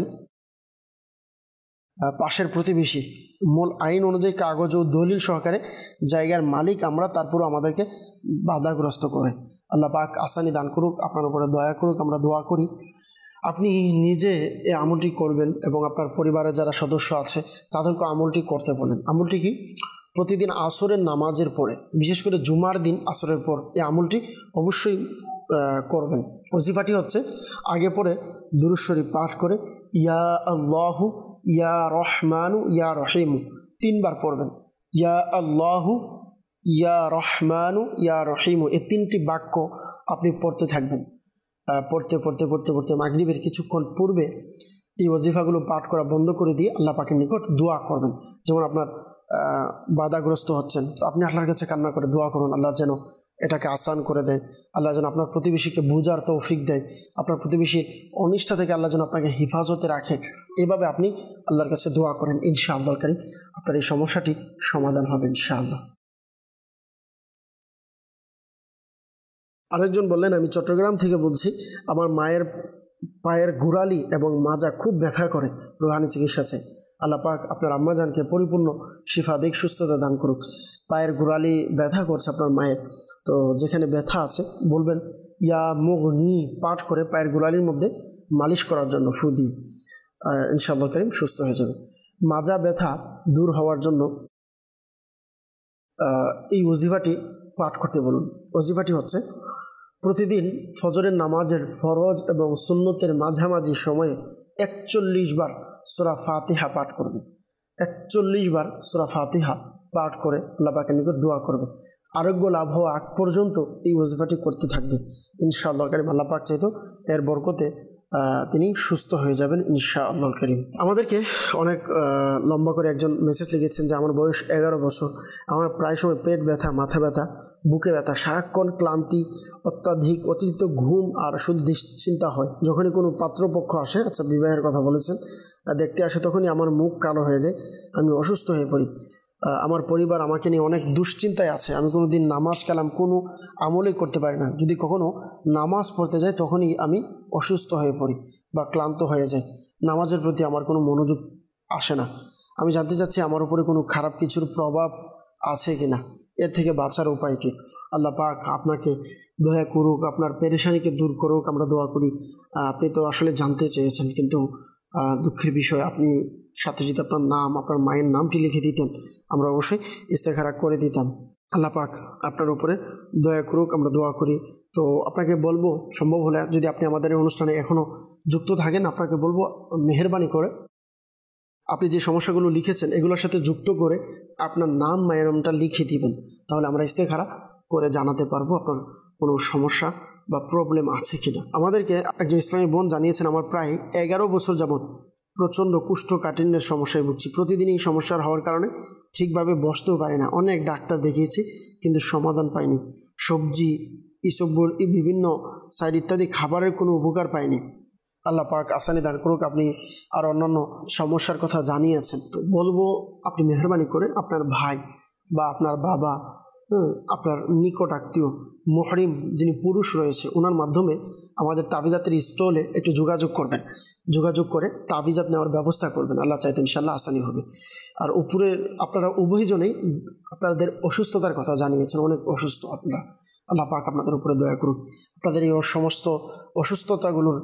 পাশের প্রতিবেশী মূল আইন অনুযায়ী কাগজ ও দলিল সহকারে জায়গার মালিক আমরা, তারপরও আমাদেরকে বাধাগ্রস্ত করে। আল্লাহ পাক আসানি দান করুক, আপনার উপরে দয়া করুক, আমরা দোয়া করি। আপনি নিজে এই আমলটি করবেন এবং আপনার পরিবারের যারা সদস্য আছে তাদেরকে আমলটি করতে বলেন। আমলটি কি? প্রতিদিন আসরের নামাজের পরে, বিশেষ করে জুমার দিন আসরের পর এই আমলটি অবশ্যই করবেন। ওজিফাটি হচ্ছে আগে পরে দুরূদ শরীফ পাঠ করে ইয়া আল্লাহু ইয়া রহমানু ইয়া রহিমু 3 বার পড়বেন। ইয়া আল্লাহু ইয়া রহমানু ইয়া রহিমু এই 3টি বাক্য আপনি পড়তে থাকবেন। পড়তে পড়তে পড়তে পড়তে মাগরিবের কিছুক্ষণ পূর্বে এই ওজিফাগুলো পাঠ করা বন্ধ করে দিয়ে আল্লাহ পাকের নিকট দোয়া করবেন। যেমন আপনার বাধাগ্রস্ত হচ্ছেন, তো আপনি আল্লাহর কাছে কান্না করে দোয়া করুন, আল্লাহ যেন এটাকে আসান করে দেয়, আল্লাহ যেন আপনার প্রতিবেশীকে বুঝার তৌফিক দেয়, আপনার প্রতিবেশীর অনিষ্ঠা থেকে আল্লাহ যেন আপনাকে হেফাজতে রাখে। এভাবে আপনি আল্লাহর কাছে দোয়া করেন, ইনশাআল্লাহ কারীম আপনার এই সমস্যাটি সমাধান হবে ইনশাআল্লাহ। আরেকজন বললেন, আমি চট্টগ্রাম থেকে বলছি, আমার মায়ের পায়ের গোড়ালি এবং মাজা খুব ব্যথা করে, রুহানি চিকিৎসা চাই। আল্লাহ পাক আপনার আম্মাজানকে পরিপূর্ণ শিফা দিক, সুস্থতা দান করুক। পায়ের গোড়ালি ব্যথা করছে আপনার মায়ের, তো যেখানে ব্যথা আছে বলবেন ইয়া মুগনি পাঠ করে পায়ের গোড়ালির মধ্যে মালিশ করার জন্য ফু দিয়ে ইনশাআল্লাহ কারীম সুস্থ হয়ে যাবে। মাজা ব্যথা দূর হওয়ার জন্য এই ওজিফাটি পাঠ করতে বলুন। ওজিফাটি হচ্ছে প্রতিদিন ফজরের নামাজের ফরজ এবং সুন্নতের মাঝামাঝি সময়ে 41 বার সূরা ফাতিহা পাঠ করবে। 41 বার সূরা ফাতিহা পাঠ করে আল্লাহ পাকের নিকট দোয়া করবে। আরোগ্য লাভ হওয়া আগ পর্যন্ত এই ওজিফাটি করতে থাকবে ইনশাআল্লাহ কারীম। আল্লাহ পাক চাইতো এর বরকতে তিনি সুস্থ হয়ে যাবেন ইনশাআল্লাহ কারীম। আমাদেরকে অনেক লম্বা করে একজন মেসেজ লিখেছেন যে আমার বয়স 11 বছর, আমার প্রায় সময় পেট ব্যথা, মাথা ব্যথা, বুকে ব্যথা, সারাক্ষণ ক্লান্তি, অত্যাধিক অতিরিক্ত ঘুম আর শুধু দুশ্চিন্তা হয়। যখনই কোনো পাত্রপক্ষ আসে, আচ্ছা বিবাহের কথা বলেছেন, দেখতে আসে, তখনই আমার মুখ কালো হয়ে যায়, আমি অসুস্থ হয়ে পড়ি। আমার পরিবার আমাকে নিয়ে অনেক দুশ্চিন্তায় আছে। আমি কোনো দিন নামাজ কালাম কোনো আমলই করতে পারি না। যদি কখনও নামাজ পড়তে যাই তখনই আমি অসুস্থ হয়ে পড়ি বা ক্লান্ত হয়ে যাই। নামাজের প্রতি আমার কোনো মনোযোগ আসে না। আমি জানতে চাচ্ছি আমার উপরে কোনো খারাপ কিছুর প্রভাব আছে কি না, এর থেকে বাঁচার উপায় কী? আল্লাহ পাক আপনাকে দয়া করুক, আপনার পেরেশানিকে দূর করুক, আমরা দোয়া করি। আপনি তো আসলে জানতে চেয়েছেন, কিন্তু দুঃখের বিষয় আপনি সাথে যদি আপনার নাম, আপনার মায়ের নামটি লিখে দিতেন, আমরা অবশ্যই ইস্তেখারা করে দিতাম। আল্লাহ পাক আপনার উপরে দয়া করুক, আমরা দোয়া করি। তো আপনাকে বলবো, সম্ভব হলে যদি আপনি আমাদের এই অনুষ্ঠানে এখনও যুক্ত থাকেন, আপনাকে বলবো মেহেরবানি করে আপনি যে সমস্যাগুলো লিখেছেন এগুলোর সাথে যুক্ত করে আপনার নাম, মায়ের নামটা লিখে দিবেন। তাহলে আমরা ইস্তেখারা করে জানাতে পারবো আপনার কোনো সমস্যা বা প্রবলেম আছে কিনা। আমাদেরকে একজন ইসলামী বোন জানিয়েছেন, আমার প্রায় 11 বছর যাবৎ প্রচণ্ড কুষ্ঠকাঠিন্যের সমস্যায় ভুগছি। প্রতিদিন এই সমস্যার হওয়ার কারণে ঠিকভাবে বসতেও পারি না। অনেক ডাক্তার দেখিয়েছি কিন্তু সমাধান পাইনি। সবজি, ইসবগুল, বিভিন্ন সাইড ইত্যাদি খাবারের কোনো উপকার পাইনি। আল্লাহ পাক আসানি দান করুক। আপনি আর অন্যান্য সমস্যার কথা জানিয়েছেন, তো বলবো আপনি মেহরবানি করে আপনার ভাই বা আপনার বাবা, আপনার নিকট আত্মীয় মুহরিম যিনি পুরুষ রয়েছে, ওনার মাধ্যমে আমাদের তাবিজাতের স্টলে একটু যোগাযোগ করবেন। যোগাযোগ করে তাবিজাত নেওয়ার ব্যবস্থা করবেন। আল্লাহ চাইতে ইনশাআল্লাহ আসানি হবে। আর উপরে আপনারা উভয়জনেই আপনাদের অসুস্থতার কথা জানিয়েছেন, অনেক অসুস্থ আপনারা। আল্লাহ পাক আপনাদের উপরে দয়া করুক, আপনাদের এই সমস্ত অসুস্থতাগুলোর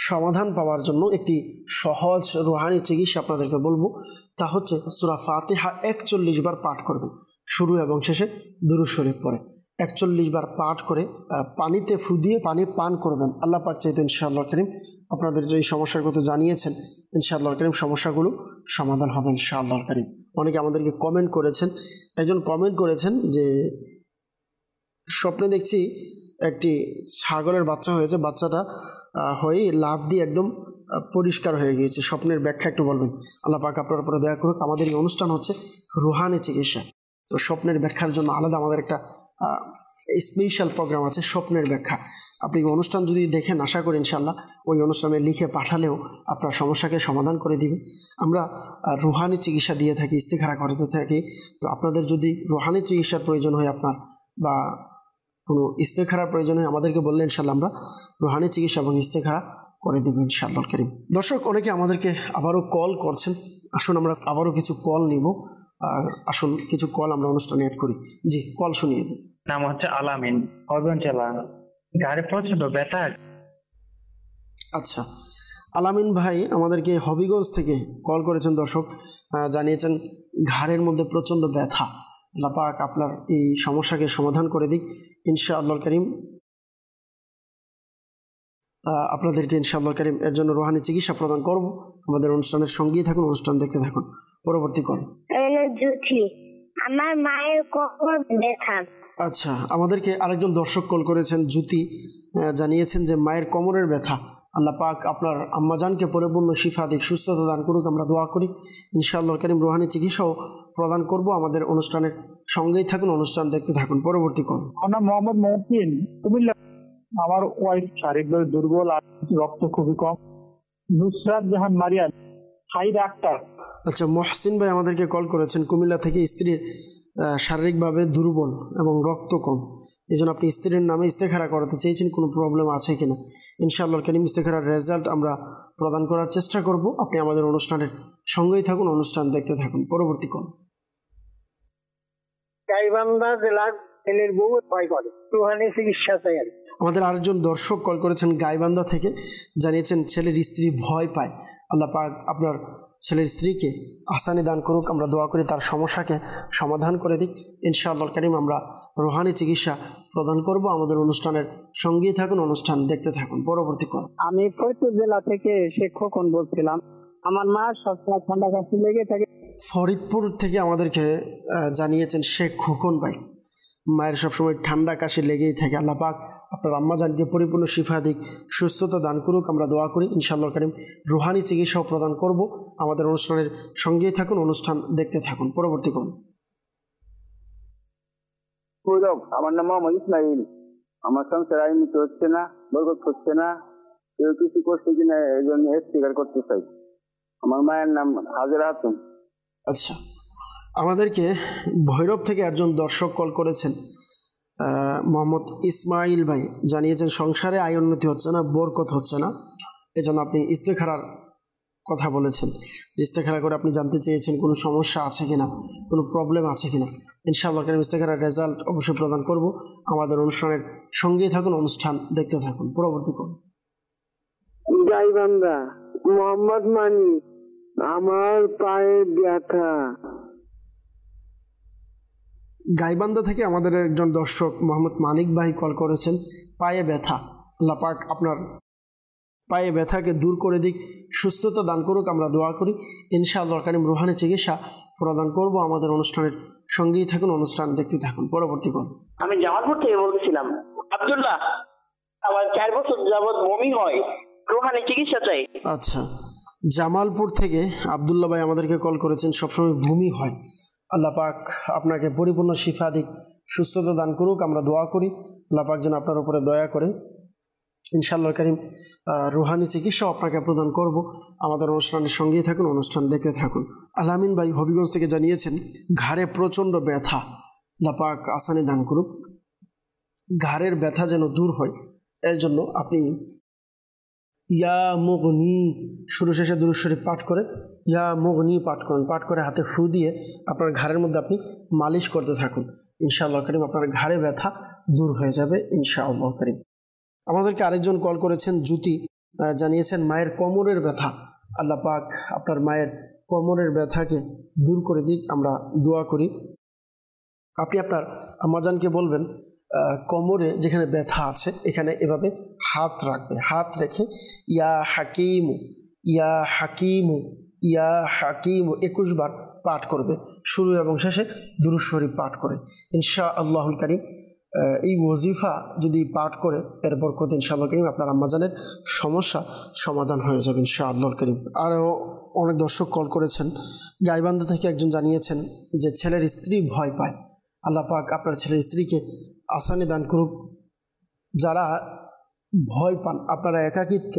সমাধান পাওয়ার জন্য একটি সহজ রুহানি চিকিৎসা আপনাদেরকে বলবো। তা হচ্ছে সূরা ফাতিহা 41 বার পাঠ করবেন, শুরু এবং শেষে দুরূদ শরীফ পড়ে 41 বার পাঠ করে পানিতে ফু দিয়ে পানি পান করবেন। আল্লাহ পাক চাইতে ইনশাআল্লাহ করিম আপনাদের যে সমস্যার কথা জানিয়েছেন ইনশাআল্লাহ করিম সমস্যাগুলো সমাধান হবে ইনশাআল্লাহ করিম। অনেকে আমাদেরকে কমেন্ট করেছেন, একজন কমেন্ট করেছেন যে স্বপ্নে দেখছি একটি ছাগলের বাচ্চা হয়েছে, বাচ্চাটা হয়ে লাফ দিয়ে একদম পরিষ্কার হয়ে গিয়েছে। স্বপ্নের ব্যাখ্যা একটু বলবেন। আল্লাহ পাক আপনার উপরে দয়া করুক। আমাদের এই অনুষ্ঠান হচ্ছে রুহানি চিকিৎসা, তো স্বপ্নের ব্যাখ্যার জন্য আলাদা আমাদের একটা স্পেশাল প্রোগ্রাম আছে স্বপ্নের ব্যাখ্যা। আপনি অনুষ্ঠান যদি দেখেন আশা করি ইনশাআল্লাহ ওই অনুষ্ঠানে লিখে পাঠালেও আপনার সমস্যাকে সমাধান করে দিবে। আমরা রুহানি চিকিৎসা দিয়ে থাকি, ইস্তেখারা করতে থাকি। তো আপনাদের যদি রুহানি চিকিৎসার প্রয়োজন হয় আপনার বা কোনো ইস্তেখারার প্রয়োজন হয় আমাদেরকে বললে ইনশাআল্লাহ আমরা রুহানি চিকিৎসা এবং ইস্তেখারা করে দেব ইনশাআল্লাহ কারীম। দর্শক অনেকে আমাদেরকে আবারও কল করছেন, আসুন আমরা আবারও কিছু কল নিব। আসুন কিছু কল আমরা অনুষ্ঠানে অ্যাড করি। জি, কল শুনিয়ে দিন।
নাম হচ্ছে আলামিন, অর্গনচেলা, গাড়ি প্রচন্ড ব্যথা।
আচ্ছা, আলামিন ভাই আমাদেরকে হবিগঞ্জ থেকে কল করেছেন। দর্শক জানিয়েছেন ঘাড়ের মধ্যে প্রচণ্ড ব্যথা। আল্লাহ পাক আপনার এই সমস্যাকে সমাধান করে দিক ইনশাআল্লাহ কারীম। আপনাদেরকে ইনশাআল্লাহ কারীম এর জন্য রুহানি চিকিৎসা প্রদান করব। আমাদের অনুষ্ঠানের সঙ্গেই থাকুন, অনুষ্ঠান দেখতে থাকুন। পরবর্তী কল।
আমার মায়ের কোমর ব্যথা।
আচ্ছা, আমাদেরকে আরেকজন দর্শক কল করেছেন জ্যোতি, জানিয়েছেন যে মায়ের কোমরের ব্যথা। আল্লাহ পাক আপনার আম্মাজানকে পরিপূর্ণ শিফা দিক, সুস্থতা দান করুক, আমরা দোয়া করি। ইনশাআল্লাহ কারীম রুহানি চিকিৎসাও প্রদান করব। আমাদের অনুষ্ঠানের সঙ্গেই থাকুন, অনুষ্ঠান দেখতে থাকুন। পরবর্তী কল।
আমার মোহাম্মদ মহসিন, কুমিল্লা। আমার ওয়াইফ শারীরিকভাবে দুর্বল আর রক্ত খুবই কম। নুসরাত জাহান মারিয়া, হাইদ আক্তার।
আচ্ছা, মহসিন ভাই আমাদেরকে কল করেছেন কুমিল্লা থেকে। স্ত্রীর শারীরিকভাবে দুর্বল এবং রক্ত কম, এই জন্য আপনি স্ত্রীর নামে ইস্তেখারা করাতে চেয়েছেন। কোনো প্রবলেম আছে কিনা ইনশাআল্লাহ কারীম ইস্তেখারার রেজাল্ট আমরা প্রদান করার চেষ্টা করব। আপনি আমাদের অনুষ্ঠানের সঙ্গেই থাকুন, অনুষ্ঠান দেখতে থাকুন। পরবর্তী কল।
গাইবান্ধা জেলার ছেলের বউ ভয় করে, রুহানি চিকিৎসা চাই।
আমাদের আরেকজন দর্শক কল করেছেন গাইবান্ধা থেকে, জানিয়েছেন ছেলের স্ত্রী ভয় পায়। আল্লাহ পাক আপনার ছেলের স্ত্রীকে আসানি দান করুক, আমরা দোয়া করি তার সমস্যাকে সমাধান করে দিক ইনশাআল্লাহ কারীম। আমরা রুহানি চিকিৎসা প্রদান করব। আমাদের অনুষ্ঠানের সঙ্গেই থাকুন, অনুষ্ঠান দেখতে থাকুন। পরবর্তী কল।
আমি ফরিদপুর জেলা থেকে শেখ খোকন বলছিলাম। আমার মা সবসময় ঠান্ডা কাশি লেগে থাকে।
ফরিদপুর থেকে আমাদেরকে জানিয়েছেন শেখ খোকন ভাই, মায়ের সবসময় ঠান্ডা কাশি লেগেই থাকে। আল্লাহ পাক আপনার আম্মাজানকে পরিপূর্ণ শিফা দিক, সুস্থতা দান করুক, আমরা দোয়া করি। ইনশাআল্লাহ কারীম রুহানি চিকিৎসাও প্রদান করব। আমাদের অনুষ্ঠানের সঙ্গেই থাকুন, অনুষ্ঠান দেখতে থাকুন। পরবর্তী কল।
আমার নাম মোহাম্মদ ইসমাইল। আমার সংসার আইনিত হচ্ছে না, বরকত হচ্ছে না, কেউ কিছু করছে কিনা এই জন্য স্বীকার করতে চাই। আমার মায়ের নাম হাজেরা খাতুন।
আচ্ছা, আমাদেরকে ভৈরব থেকে একজন দর্শক কল করেছেন, মোহাম্মদ ইসমাইল ভাই, জানিয়েছেন সংসারে আয় উন্নতি হচ্ছে না, বরকত হচ্ছে না, এজন্য আপনি ইস্তেখারার কথা বলেছেন। ইস্তেখারা করে আপনি জানতে চেয়েছেন কোনো সমস্যা আছে কিনা, কোনো প্রবলেম আছে কিনা। ইনশাআল্লাহ কারীম ইস্তেখারার রেজাল্ট অবশ্যই প্রদান করব। আমাদের অনুষ্ঠানের সঙ্গেই থাকুন, অনুষ্ঠান দেখতে থাকুন। পরবর্তী কোন।
গাইবান্ধা মোহাম্মদ মানি, আমার পায়ে ব্যথা।
গাইবান্ধা থেকে আমাদের একজন দর্শক মোহাম্মদ মানিক ভাই কল করেছেন, পায়ে ব্যথা। আল্লাহ পাক আপনার পায়ে ব্যথাকে দূর করে দিক, সুস্থতা দান করুক, আমরা দোয়া করি। ইনশাআল্লাহ কারীম রুহানি চিকিৎসা প্রদান করব। আমাদের অনুষ্ঠানের সঙ্গেই থাকুন, অনুষ্ঠান দেখতে থাকুন। পরবর্তী কল।
আমি জামালপুর থেকে বলছিলাম আব্দুল্লাহ, আমার 4 বছর যাবত বমি হয়, রুহানি চিকিৎসা চাই।
আচ্ছা, জামালপুর থেকে আব্দুল্লাহ ভাই আমাদেরকে কল করেছেন, সবসময় বমি হয়। আল্লাহ পাক আপনাকে পরিপূর্ণ শিফা দিক, সুস্থতা দান করুক, আমরা দোয়া করি। আল্লাহ পাক যেন আপনার উপরে দয়া করে। ইনশাআল্লাহ কারীম রুহানি চিকিৎসা আপনাকে প্রদান করব। আমাদের অনুষ্ঠানের সঙ্গেই থাকুন, অনুষ্ঠান দেখতে থাকুন। আলামিন ভাই হবিগঞ্জ থেকে জানিয়েছেন ঘাড়ে প্রচণ্ড ব্যথা, আল্লাহ পাক আসানি দান করুক, ঘাড়ের ব্যথা যেন দূর হয়। এর জন্য আপনি ইয়া মুগনি শুরু শেষে দুরূদ শরীফ পাঠ করে ইয়া মুগনি পাঠ করুন। পাঠ করে হাতে ফু দিয়ে আপনার ঘাড়ের মধ্যে আপনি মালিশ করতে থাকুন। ইনশাআল্লাহ কারীম আপনার ঘাড়ে ব্যথা দূর হয়ে যাবে ইনশাআল্লাহ কারীম। আমাদেরকে আরেকজন কল করেছেন জ্যোতি, জানিয়েছেন মায়ের কোমরের ব্যথা, আল্লাহ পাক আপনার মায়ের কোমরের ব্যথাকে দূর করে দিক, আমরা দোয়া করি। আপনি আপনার আম্মাজানকে বলবেন কোমরে যেখানে ব্যথা আছে এখানে এভাবে হাত রাখবে, হাত রেখে ইয়া হাকিমু ইয়া হাকিমু ইয়া হাকিমু 21 বার পাঠ করবে, শুরু এবং শেষে দুরূদ শরীফ পাঠ করে। ইনশাআল্লাহুল কারীম এই ওজিফা যদি পাঠ করে এর বরকত ইনশাআল্লাহ কারীম আপনার আম্মাজানের সমস্যা সমাধান হয়ে যাবে ইনশাআল্লাহুল কারীম। আরও অনেক দর্শক কল করেছেন। গাইবান্ধা থেকে একজন জানিয়েছেন যে ছেলের স্ত্রী ভয় পায়, আল্লাহ পাক আপনার ছেলের স্ত্রীকে আসানি দান করুক। যারা ভয় পান আপনারা একাকিত্বে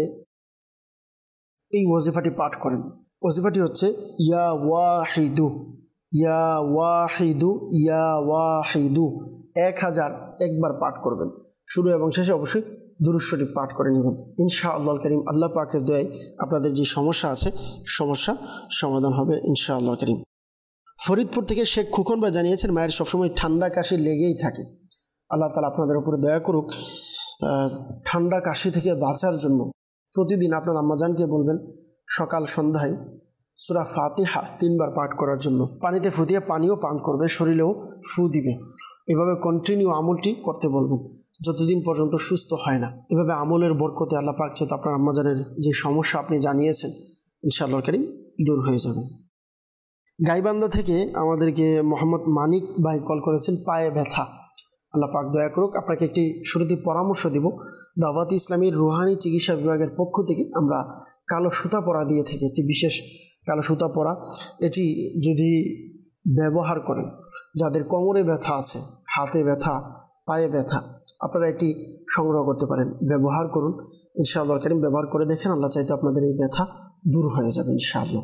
এই ওজিফাটি পাঠ করেন। ওজিফাটি হচ্ছে ইয়া ওয়াহিদু ইয়া ওয়াহিদু ইয়া ওয়াহিদু 1001 বার পাঠ করবেন, শুরু এবং শেষে অবশ্যই দুরূদ শরীফ পাঠ করে নেবেন ইনশাআল্লাহুল কারীম। আল্লাহ পাকের দয়ায় আপনাদের যে সমস্যা আছে সমস্যা সমাধান হবে ইনশাআল্লাহুল কারীম। ফরিদপুর থেকে শেখ খুকন ভাই জানিয়েছেন মায়ের সবসময় ঠান্ডা কাশি লেগেই থাকে, আল্লাহ তাআলা আপনাদের উপরে দয়া করুক। ঠান্ডা কাশি থেকে বাঁচার জন্য প্রতিদিন আপনার আম্মাজানকে বলবেন সকাল সন্ধ্যায় সূরা ফাতিহা 3 বার পাঠ করার জন্য, পানিতে ফু দিয়ে পানিও পান করবে, শরীরেও ফু দিবে। এভাবে কন্টিনিউ আমলটি করতে বলবেন যতদিন পর্যন্ত সুস্থ হয় না। এভাবে আমলের বরকতে আল্লাহ পাক চাইতে আপনার আম্মাজানের যে সমস্যা আপনি জানিয়েছেন ইনশাআল্লাহুল কারীম দূর হয়ে যাবে। গাইবান্ধা থেকে আমাদেরকে মোহাম্মদ মানিক ভাই কল করেছেন পায়ে ব্যথা, আল্লাহ পাক দয়া করুক। আপনাকে একটি শুরুতে পরামর্শ দিব, দাওয়াত ইসলামীর রুহানি চিকিৎসা বিভাগের পক্ষ থেকে আমরা কালো সুতা পরা দিয়ে থাকি, একটি বিশেষ কালো সুতা পরা, এটি যদি ব্যবহার করেন যাদের কোমরে ব্যথা আছে, হাতে ব্যথা, পায়ে ব্যথা, আপনারা এটি সংগ্রহ করতে পারেন, ব্যবহার করুন ইনশাআল্লাহ কারীম। ব্যবহার করে দেখেন, আল্লাহ চাইতে আপনাদের এই ব্যথা দূর হয়ে যাবে ইনশাআল্লাহ।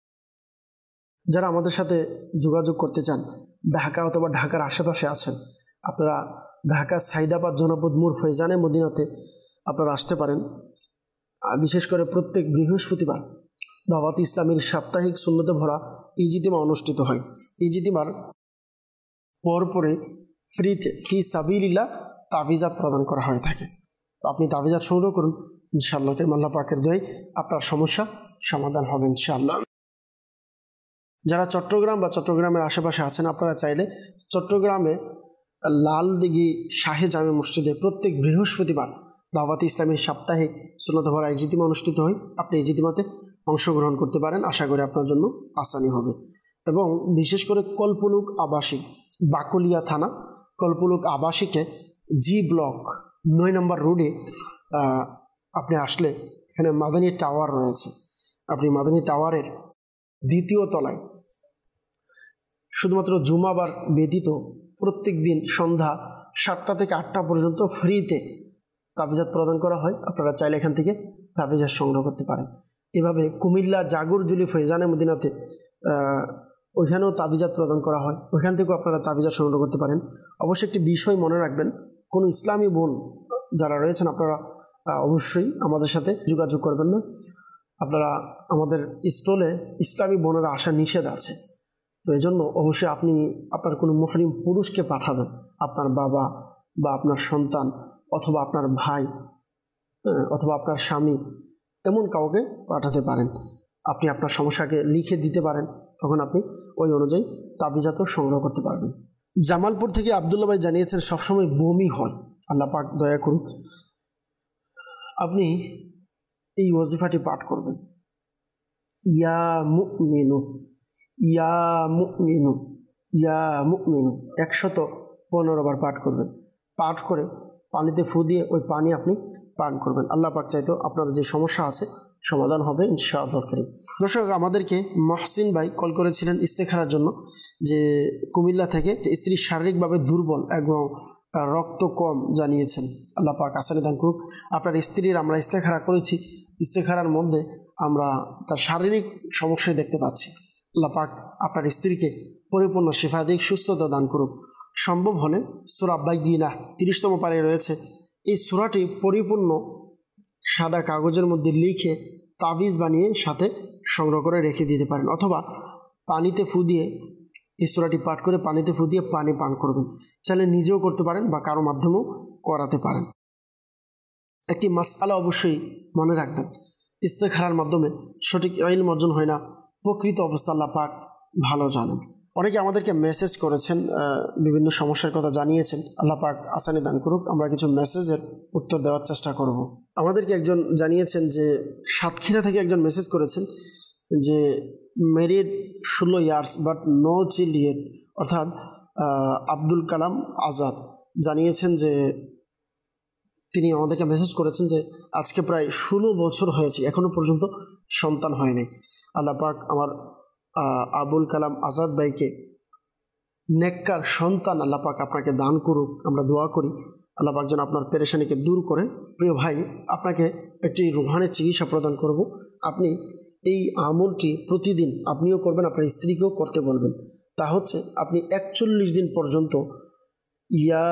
যারা আমাদের সাথে যোগাযোগ করতে চান, ঢাকা অথবা ঢাকার আশেপাশে আছেন, আপনারা ঢাকা সাইদাবাদ জনপদ মোড় ফৈজানে মদিনাতে আপনারা আসতে পারেন। বিশেষ করে প্রত্যেক বৃহস্পতিবার দাওয়াত ইসলামীর সাপ্তাহিক সুন্নতে ভরা ইজতিমা অনুষ্ঠিত হয়। ইজতিমার পরপরে ফ্রিতে ফি সাবিলিল্লাহ তাবিজাত প্রদান করা হয়ে থাকে। তো আপনি তাবিজাত সংগ্রহ করুন ইনশাআল্লাহ, আল্লাহ পাকের দয়ায় আপনার সমস্যা সমাধান হবে ইনশাআল্লাহ। যারা চট্টগ্রাম বা চট্টগ্রামের আশেপাশে আছেন, আপনারা চাইলে চট্টগ্রামে লালদিঘি শাহে জামে মসজিদে প্রত্যেক বৃহস্পতিবার দাওয়াত ইসলামীর সাপ্তাহিক সুন্নত ভরা ইজতিমা অনুষ্ঠিত হয়। আপনি ইজতিমাতে অংশগ্রহণ করতে পারেন, আশা করি আপনার জন্য আসানি হবে। এবং বিশেষ করে কল্পলুক আবাসিক, বাকলিয়া থানা কল্পলুক আবাসিকে জি ব্লক 9 নম্বর রোডে আপনি আসলে এখানে মাদানী টাওয়ার রয়েছে। আপনি মাদানী টাওয়ারের 2য় তলায় শুধুমাত্র জুমাবার ব্যতীত প্রত্যেক দিন সন্ধ্যা 7টা থেকে 8টা পর্যন্ত ফ্রিতে তাবিজাত প্রদান করা হয়। আপনারা চাইলে এখান থেকে তাবিজাত সংগ্রহ করতে পারেন। এভাবে কুমিল্লা জাগরজুলি ফৈজানে মদিনাতে ওইখানেও তাবিজাত প্রদান করা হয়, ওইখান থেকেও আপনারা তাবিজাত সংগ্রহ করতে পারেন। অবশ্যই একটি বিষয় মনে রাখবেন, কোনো ইসলামী বোন যারা রয়েছেন আপনারা অবশ্যই আমাদের সাথে যোগাযোগ করবেন না। আপনারা আমাদের স্টলে ইসলামী বোনেরা আসা নিষেধ আছে, তো এই জন্য অবশ্যই আপনি আপনার কোনো মুহরিম পুরুষকে পাঠাবেন, আপনার বাবা বা আপনার সন্তান অথবা আপনার ভাই অথবা আপনার স্বামী, এমন কাউকে পাঠাতে পারেন। আপনি আপনার সমস্যাকে লিখে দিতে পারেন, তখন আপনি ওই অনুযায়ী তাবিজাতও সংগ্রহ করতে পারবেন। জামালপুর থেকে আবদুল্লাহ ভাই জানিয়েছেন সবসময় বমি হয়, আল্লাহ পাক দয়া করুক। আপনি এই ওজিফাটি পাঠ করবেন, ইয়া মুমিনু ইয়া মুমিনু ইয়া মুমিনু 115 বার পাঠ করবেন। পাঠ করে পানিতে ফু দিয়ে ওই পানি আপনি পান করবেন। আল্লাহ পাক চাইতো আপনার যে সমস্যা আছে সমাধান হবে ইনশাআল্লাহ কারীম। দর্শক, আমাদেরকে মহসিন ভাই কল করেছিলেন ইস্তেখারার জন্য, যে কুমিল্লা থেকে, যে স্ত্রী শারীরিকভাবে দুর্বল এবং রক্ত কম জানিয়েছেন। আল্লাহ পাক আসানি দান করুক। আপনার স্ত্রীর আমরা ইস্তেখারা করেছি, ইস্তেখারার মধ্যে আমরা তার শারীরিক সমস্যায় দেখতে পাচ্ছি। আল্লাহ পাক আপনার স্ত্রীকে পরিপূর্ণ শিফা দিক, সুস্থতা দান করুক। সম্ভব হলে সূরা বাইয়িনা 30তম পারে রয়েছে, এই সূরাটি পরিপূর্ণ সাদা কাগজের মধ্যে লিখে তাবিজ বানিয়ে সাথে সংগ্রহ করে রেখে দিতে পারেন, অথবা পানিতে ফু দিয়ে এই সূরাটি পাঠ করে পানিতে ফু দিয়ে পানি পান করবেন। চাইলে নিজেও করতে পারেন বা কারো মাধ্যমেও করাতে পারেন। একটি মাসআলা অবশ্যই মনে রাখবেন, ইস্তেখারার মাধ্যমে সঠিক ইলম অর্জন হয় না, প্রকৃত অবস্থা আল্লাহ পাক ভালো জানেন। অনেকে আমাদেরকে মেসেজ করেছেন, বিভিন্ন সমস্যার কথা জানিয়েছেন, আল্লাহ পাক আসানি দান করুক। আমরা কিছু মেসেজের উত্তর দেওয়ার চেষ্টা করব। আমাদেরকে একজন জানিয়েছেন যে সাতক্ষীরা থেকে একজন মেসেজ করেছেন যে married 16 years but no children, অর্থাৎ আব্দুল কালাম আজাদ জানিয়েছেন যে তিনি আমাদেরকে মেসেজ করেছেন যে আজকে প্রায় 16 বছর হয়েছে, এখনও পর্যন্ত সন্তান হয়নি। আল্লাহ পাক আমার আবুল কালাম আজাদ ভাইকে নেককার সন্তান আল্লাহ পাক আপনাকে দান করুক। আমরা দোয়া করি আল্লাহ পাক যেন আপনার পেরেশানিকে দূর করেন। প্রিয় ভাই, আপনাকে একটি রুহানি চিকিৎসা প্রদান করব। আপনি এই আমলটি প্রতিদিন আপনিও করবেন, আপনার স্ত্রীকেও করতে বলবেন। তা হচ্ছে আপনি 41 দিন পর্যন্ত ইয়া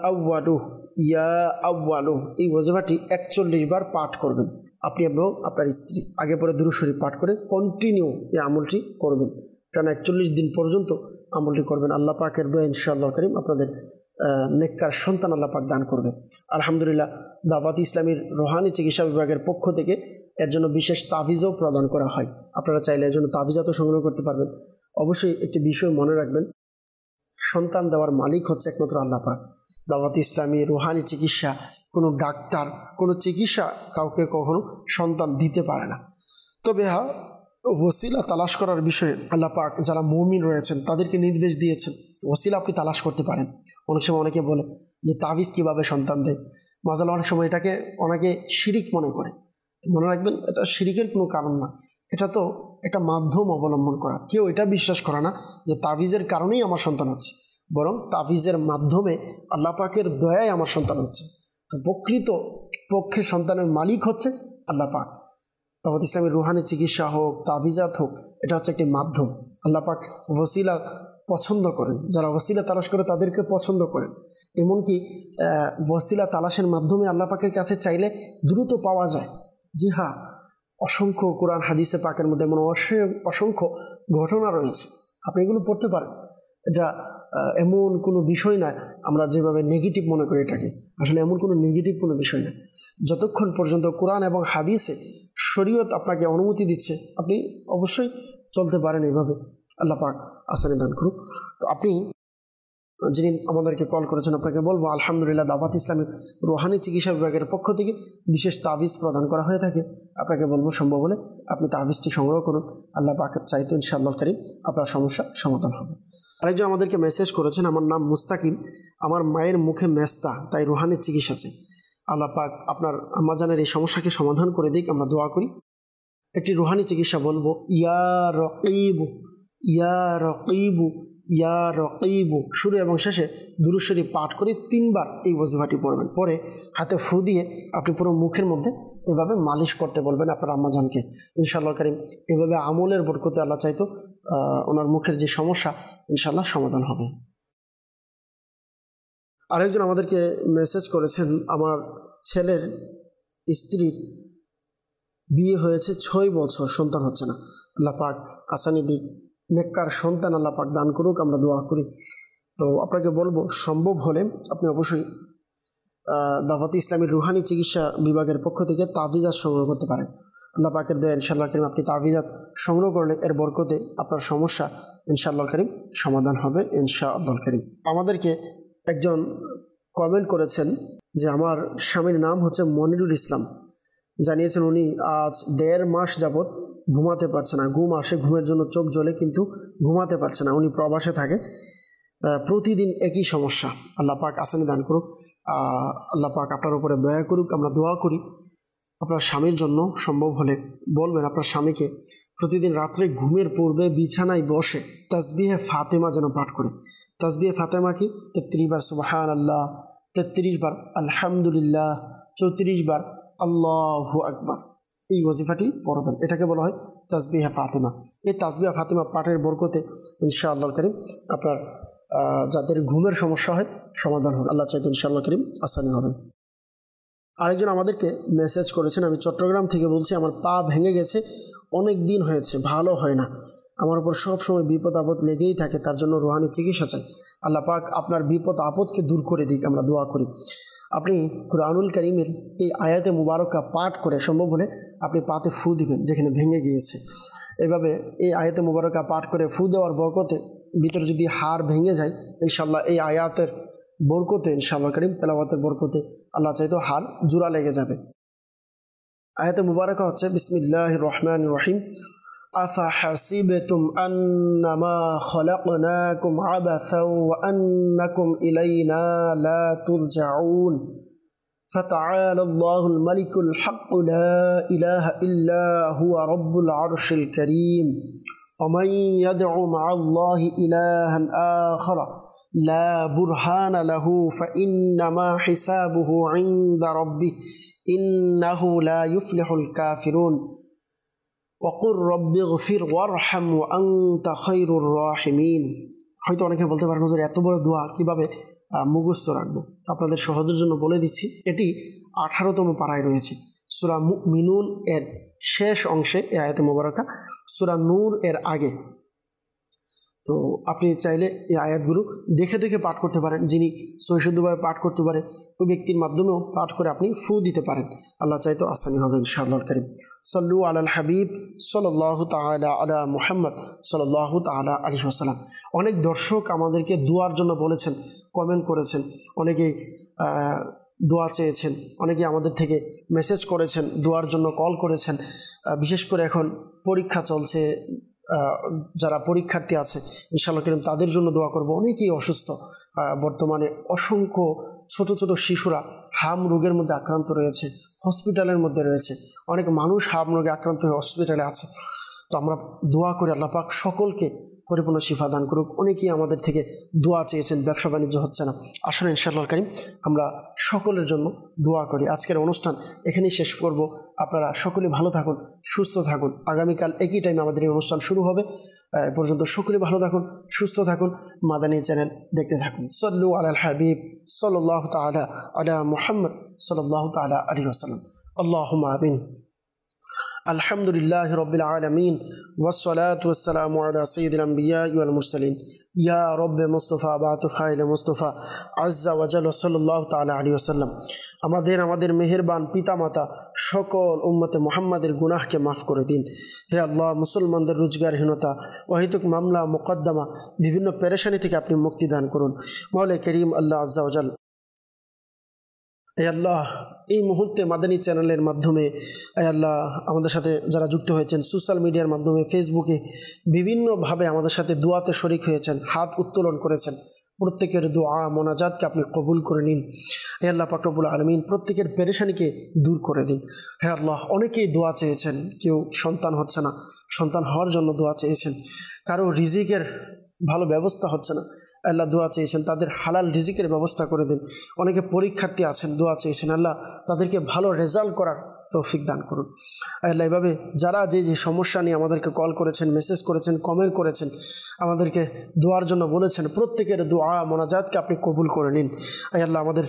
আউয়ালু এই ওয়াজিফাটি 41 বার পাঠ করবেন। আপনি এবং আপনার স্ত্রী আগে পরে দুরূদ শরীফ পাঠ করে কন্টিনিউ এই আমলটি করবেন, কারণ 41 দিন পর্যন্ত আমলটি করবেন। আল্লাহ পাকের দোয়া ইনশাআল্লাহ কারীম আপনাদের নেককার সন্তান আল্লাহ পাক দান করবে। আলহামদুলিল্লাহ, দাওয়াত ইসলামীর রুহানি চিকিৎসা বিভাগের পক্ষ থেকে এর জন্য বিশেষ তাবিজও প্রদান করা হয়। আপনারা চাইলে এর জন্য তাবিজাতও সংগ্রহ করতে পারবেন। অবশ্যই একটি বিষয় মনে রাখবেন, সন্তান দেওয়ার মালিক হচ্ছে একমাত্র আল্লাহ পাক। দাওয়াত ইসলামী রুহানি চিকিৎসা, কোনো ডাক্তার, কোনো চিকিৎসা কাউকে কখনো সন্তান দিতে পারে না। তবে হ্যাঁ, ওসিলা তালাশ করার বিষয়ে আল্লাহ পাক যারা মুমিন রয়েছেন তাদেরকে নির্দেশ দিয়েছেন, ওসিলা আপনি তালাশ করতে পারেন। অনেক সময় অনেকে বলে যে তাবিজ কীভাবে সন্তান দেয়, মাঝাল অনেক সময় এটাকে অনেকে শিরিক মনে করে। মনে রাখবেন, এটা শিরিকের কোনো কারণ না, এটা তো একটা মাধ্যম অবলম্বন করা। কেউ এটা বিশ্বাস করে না যে তাবিজের কারণেই আমার সন্তান হচ্ছে, বরং তাবিজের মাধ্যমে আল্লাহ পাকের দয়ায় আমার সন্তান হচ্ছে। প্রকৃত পক্ষে সন্তানের মালিক হচ্ছে আল্লাহ পাক। দাওয়াত ইসলামের রুহানি চিকিৎসা হোক, তাবিজাত হোক, এটা হচ্ছে একটি মাধ্যম। আল্লাহ পাক ওসিলা পছন্দ করেন, যারা ওসিলা তালাশ করে তাদেরকে পছন্দ করেন। এমনকি ওসিলা তালাশের মাধ্যমে আল্লাহ পাকের কাছে চাইলে দ্রুত পাওয়া যায়। জি হ্যাঁ, অসংখ্য কোরআন হাদিসে পাকের মধ্যে এমন অসংখ্য ঘটনা রয়েছে, আপনি এগুলো পড়তে পারেন। এটা এমন কোনো বিষয় না আমরা যেভাবে নেগেটিভ মনে করি এটাকে, আসলে এমন কোনো নেগেটিভ কোনো বিষয় না। যতক্ষণ পর্যন্ত কোরআন এবং হাদিসে শরীয়ত আপনাকে অনুমতি দিচ্ছে, আপনি অবশ্যই চলতে পারেন এইভাবে। আল্লাহ পাক আসানি দান করুক। তো আপনি যিনি আমাদেরকে কল করেছেন, আপনাকে বলবো আলহামদুলিল্লাহ, দাওয়াত ইসলামী রুহানি চিকিৎসা বিভাগের পক্ষ থেকে বিশেষ তাবিজ প্রদান করা হয়ে থাকে। আপনাকে বলবো সম্ভব হলে আপনি তাবিজটি সংগ্রহ করুন। আল্লাহ পাক চাইতো ইনশাআল্লাহ কারীম আপনার সমস্যা সমাধান হবে। আরেকজন আমাদেরকে মেসেজ করেছেন, আমার নাম মুস্তাকিম, আমার মায়ের মুখে মেস্তা, তাই রুহানি চিকিৎসা চাই। আল্লাহ পাক আপনার আম্মাজানের এই সমস্যাকে সমাধান করে দিক, আমরা দোয়া করি। একটি রুহানি চিকিৎসা বলবো, ইয়া রকিবু ইয়া রকিবু ইয়া রকিবু, শুরু এবং শেষে দুরূদ শরীফ পাঠ করে 3 বার এই ওয়াজিফাটি পড়বেন। পরে হাতে ফু দিয়ে আপনি পুরো মুখের মধ্যে এভাবে মালিশ করতে বলবেন আপনার আম্মাজানকে। ইনশাআল্লাহ কারীম এভাবে আমলের বরকতে আল্লাহ চাইতো ওনার মুখের যে সমস্যা ইনশাআল্লাহ সমাধান হবে। আরেকজন আমাদেরকে মেসেজ করেছেন, আমার ছেলের স্ত্রীর বিয়ে হয়েছে 6 বছর, সন্তান হচ্ছে না। আল্লাহ পাক আসানি দিক, নেককার সন্তান আল্লাহ পাক দান করুক, আমরা দোয়া করি। তো আপনাকে বলবো সম্ভব হলে আপনি অবশ্যই দাওয়াত ইসলামীর রুহানি চিকিৎসা বিভাগের পক্ষ থেকে তাবিজাত সংগ্রহ করতে পারেন। আল্লাহ পাকের দয়া ইনশাআল্লাহ কারীম আপনি তাবিজাত সংগ্রহ করলে এর বরকতে আপনার সমস্যা ইনশাআল্লাহ কারীম সমাধান হবে ইনশাআল্লাহ কারীম। আমাদেরকে একজন কমেন্ট করেছেন যে আমার স্বামীর নাম হচ্ছে মনিরুল ইসলাম, জানিয়েছেন উনি আজ 1.5 মাস যাবৎ ঘুমাতে পারছে না, ঘুম আসে, ঘুমের জন্য চোখ জ্বলে কিন্তু ঘুমাতে পারছে না। উনি প্রবাসে থাকে, প্রতিদিন একই সমস্যা। আল্লাহ পাক আসানি দান করুক, আল্লাহ পাক আপনার উপরে দয়া করুক, আমরা দোয়া করি। আপনার স্বামীর জন্য সম্ভব হলে বলবেন আপনার স্বামীকে প্রতিদিন রাত্রে ঘুমের পূর্বে বিছানায় বসে তাসবিহে ফাতেমা যেন পাঠ করে। তাসবিহে ফাতেমা কি 33 বার সুবহানাল্লাহ, 33 বার আলহামদুলিল্লাহ, 34 বার আল্লাহু আকবার, এই ওয়াজিফাটি পড়বেন। এটাকে বলা হয় তাসবিহে ফাতেমা। এই তাসবিহে ফাতেমা পাঠের বরকতে ইনশাআল্লাহ কারীম আপনার যাদের ঘুমের সমস্যা হয় সমাধান হবে। আল্লাহ চাইতে ইনশাআল্লাহ কারীম আসানি হবে। আরেকজন আমাদেরকে মেসেজ করেছেন, আমি চট্টগ্রাম থেকে বলছি, আমার পা ভেঙে গেছে, অনেক দিন হয়েছে, ভালো হয় না। আমার উপর সবসময় বিপদ আপদ লেগেই থাকে, তার জন্য রুহানি চিকিৎসা চাই। আল্লাহ পাক আপনার বিপদ আপদকে দূর করে দিক, আমরা দোয়া করি। আপনি কুরআনুল কারীমের এই আয়াতে মুবারকা পাঠ করে সম্ভব হলে আপনি পাতে ফু দিবেন যেখানে ভেঙে গিয়েছে। এভাবে এই আয়াতে মুবারকা পাঠ করে ফু দেওয়ার বরকতে ভিতরে যদি হাড় ভেঙে যায়, ইনশাআল্লাহ এই আয়াতের বরকতে, ইনশাআল্লাহ কারীম তেলাওয়াতের বরকতে আল্লাহ চাইতো হাড় জোড়া লেগে যাবে। আয়াতে মুবারকা হচ্ছে বিসমিল্লাহির রহমানির রহিম। আফাহাসিবতুম আন্নামা খলাকনাকুম আবাসাও ওয়া আন্নাকুম ইলাইনা লা তুরজাউন ফাতাআলাল্লাহুল মালিকুল হক লা ইলাহা ইল্লা হুয়া রাব্বুল আরশিল কারীম ওয়া মান ইয়াদউ মা'আল্লাহি ইলাহান আখারা লা বুরহানা লাহু ফাইন্নামা হিসাবুহু ইনদা রাব্বিহি ইন্নাহু লা ইউফলিহুল কাফিরুন ওয়াকুর রব্বিগফির ওয়ারহাম ওয়া আনতা খায়রুর রাহিমিন। হয়তো অনেকে বলতে পারেন হুজুর এত বড় দোয়া কীভাবে মুখস্থ রাখবো? আপনাদের সহজের জন্য বলে দিচ্ছি, এটি 18তম পারায় রয়েছে। সূরা মুমিনুন এর শেষ অংশে এই আয়াতে মুবারকা, সূরা নূর এর আগে। তো আপনি চাইলে এই আয়াতগুলো দেখে দেখে পাঠ করতে পারেন। যিনি সহিশুদ্ধভাবে পাঠ করতে পারে ওই ব্যক্তির মাধ্যমেও পাঠ করে আপনি ফু দিতে পারেন। আল্লাহ চাইতো আসানি হবে ইনশাআল্লাহুল কারীম। সল্লু আলাল হাবিব সাল্লাল্লাহু তাআলা আলা মুহাম্মদ সাল্লাল্লাহু তাআলা আলাইহি ওয়াসাল্লাম। অনেক দর্শক আমাদেরকে দোয়ার জন্য বলেছেন, কমেন্ট করেছেন, অনেকেই দোয়া চেয়েছেন, অনেকে আমাদের থেকে মেসেজ করেছেন, দোয়ার জন্য কল করেছেন। বিশেষ করে এখন পরীক্ষা চলছে, যারা পরীক্ষার্থী আছে ইনশাআল্লাহ কারীম তাদের জন্য দোয়া করব। অনেকেই অসুস্থ, বর্তমানে অসংখ্য ছোট ছোট শিশুরা হাম রোগের মধ্যে আক্রান্ত রয়েছে, হসপিটালের মধ্যে রয়েছে। অনেক মানুষ হাম রোগে আক্রান্ত হয়ে হসপিটালে আছে। তো আমরা দোয়া করি আল্লাহ পাক সকলকে পরিপূর্ণ শিফা দান করুক। অনেকেই আমাদের থেকে দোয়া চেয়েছেন, ব্যবসা বাণিজ্য হচ্ছে না। আসলে ইনশাআল্লাহ কারীম আমরা সকলের জন্য দোয়া করি। আজকের অনুষ্ঠান এখানেই শেষ করব। আপনারা সকলে ভালো থাকুন, সুস্থ থাকুন। আগামীকাল একই টাইমে আমাদের এই অনুষ্ঠান শুরু হবে। এ পর্যন্ত সকলে ভালো থাকুন, সুস্থ থাকুন, মাদানী চ্যানেল দেখতে থাকুন। সল্লু আলাল হাবিব সাল্লাল্লাহু তাআলা আলা মুহাম্মদ সাল্লাল্লাহু তাআলা আলাইহি ওয়াসাল্লাম। আল্লাহুম্মা আমিন। আলহামদুলিল্লাহি রাব্বিল আলামিন ওয়াসসালাতু ওয়াসসালামু আলা সাইয়্যিদিল আমবিয়া ওয়াল মুরসালিন ইয়া রাব্বে মুস্তাফা বাতু ফাইলে মুস্তাফা আজ্জা ওয়া জাল্লা সাল্লাল্লাহু তাআলা আলাইহি ওয়াসাল্লাম। আমাদের মেহেরবান পিতামাতা সকল উম্মতে মুহাম্মাদের গুনাহকে মাফ করে দিন। হে আল্লাহ, মুসলমানদের রোজগারহীনতা, অহেতুক মামলা মোকদ্দমা, বিভিন্ন পেরেশানি থেকে আপনি মুক্তি দান করুন। মাওলা করিম আল্লাহ আজ্জা ওয়া জাল্লা, হে আল্লাহ, এই মুহূর্তে মাদানী চ্যানেলের মাধ্যমে আল্লাহ আমাদের সাথে যারা যুক্ত হয়েছেন, সোশ্যাল মিডিয়ার মাধ্যমে, ফেসবুকে বিভিন্নভাবে আমাদের সাথে দোয়াতে শরিক হয়েছেন, হাত উত্তোলন করেছেন, প্রত্যেকের দোয়া মোনাজাতকে আপনি কবুল করে নিন। হে আল্লাহ পাক রব্বুল আলামিন, প্রত্যেকের পেরেশানিকে দূর করে দিন। হে আল্লাহ, অনেকেই দোয়া চেয়েছেন, কেউ সন্তান হচ্ছে না, সন্তান হওয়ার জন্য দোয়া চেয়েছেন, কারো রিজিকের ভালো ব্যবস্থা হচ্ছে না, আল্লাহ দোয়া চেয়েছেন তাদের হালাল রিজিকের ব্যবস্থা করে দিন। অনেকে পরীক্ষার্থী আছেন, দোয়া চেয়েছেন, আল্লাহ তাদেরকে ভালো রেজাল্ট করার তৌফিক দান করুন। আল্লাহ এভাবে যারা যে সমস্যা নিয়ে আমাদেরকে কল করেছেন, মেসেজ করেছেন, কমেন্ট করেছেন, আমাদেরকে দোয়ার জন্য বলেছেন, প্রত্যেকের দোয়া মোনাজাতকে আপনি কবুল করে নিন। আল্লাহ আমাদের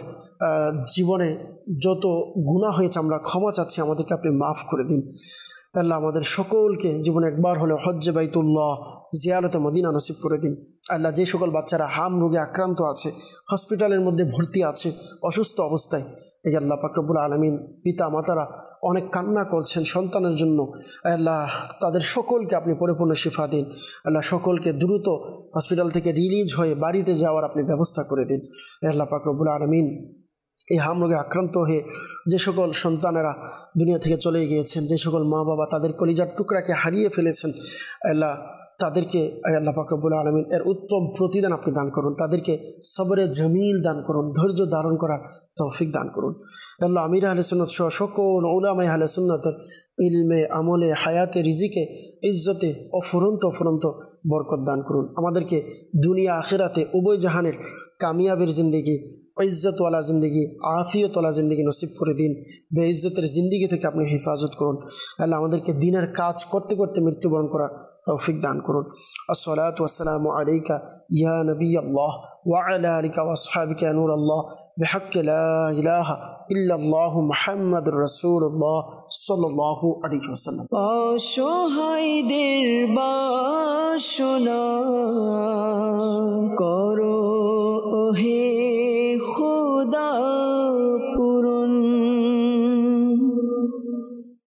জীবনে যত গুনাহ হয়েছে আমরা ক্ষমা চাচ্ছি, আমাদেরকে আপনি মাফ করে দিন। আল্লাহ আমাদের সকলকে জীবনে একবার হলে হজ্জে বাইতুল্লাহ, জিয়ারতে মদিনা নসিব করে দিন। আল্লাহ যে সকল বাচ্চারা হাম রোগে আক্রান্ত আছে, হসপিটালের মধ্যে ভর্তি আছে অসুস্থ অবস্থায়, এই আল্লাহ পাক রব্বুল আলামিন পিতা মাতারা অনেক কান্না করছেন সন্তানের জন্য, আল্লাহ তাদের সকলকে আপনি পরিপূর্ণ শিফা দিন। আল্লাহ সকলকে দ্রুত হসপিটাল থেকে রিলিজ হয়ে বাড়িতে যাওয়ার আপনি ব্যবস্থা করে দিন। আল্লাহ পাক রব্বুল আলামিন এই হাম রোগে আক্রান্ত হয়ে যে সকল সন্তানেরা দুনিয়া থেকে চলে গিয়েছেন, যে সকল মা বাবা তাদের কলিজার টুকরাকে হারিয়ে ফেলেছেন, আল্লাহ তাদেরকে আল্লাহ পাক রব্বুল আলামিন এর উত্তম প্রতিদান আপনি দান করুন। তাদেরকে সবরে জমিল দান করুন, ধৈর্য ধারণ করার তৌফিক দান করুন। আল্লাহ আমির আহলে সুন্নাত সহ সকল উলামায়ে আহলে সুন্নাতের ইলমে, আমলে, হায়াতে, রিজিকে, ইজ্জতে অফুরন্ত বরকত দান করুন। আমাদেরকে দুনিয়া আখিরাতে উভয় জাহানের কামিয়াবের জিন্দেগি, ইজ্জতওয়ালা জিন্দেগি, আফিয়তওয়ালা জিন্দেগি নসিব করে দিন। বেইজ্জতের জিন্দেগি থেকে আপনি হেফাজত করুন। আল্লাহ আমাদেরকে দিনের কাজ করতে করতে মৃত্যুবরণ করার তৌফিক দান করুন। আসসালাতু ওয়াসসালামু আলাইকা ইয়া নবী আল্লাহ ওয়া আলা আলিকা ওয়া আসহাবিকা নূর আল্লাহ বিহাক্কি লা ইলাহা ইল্লাল্লাহু মুহাম্মাদুর রাসূলুল্লাহ সাল্লাল্লাহু আলাইহি ওয়াসাল্লাম।
অসহায়দের বাসনা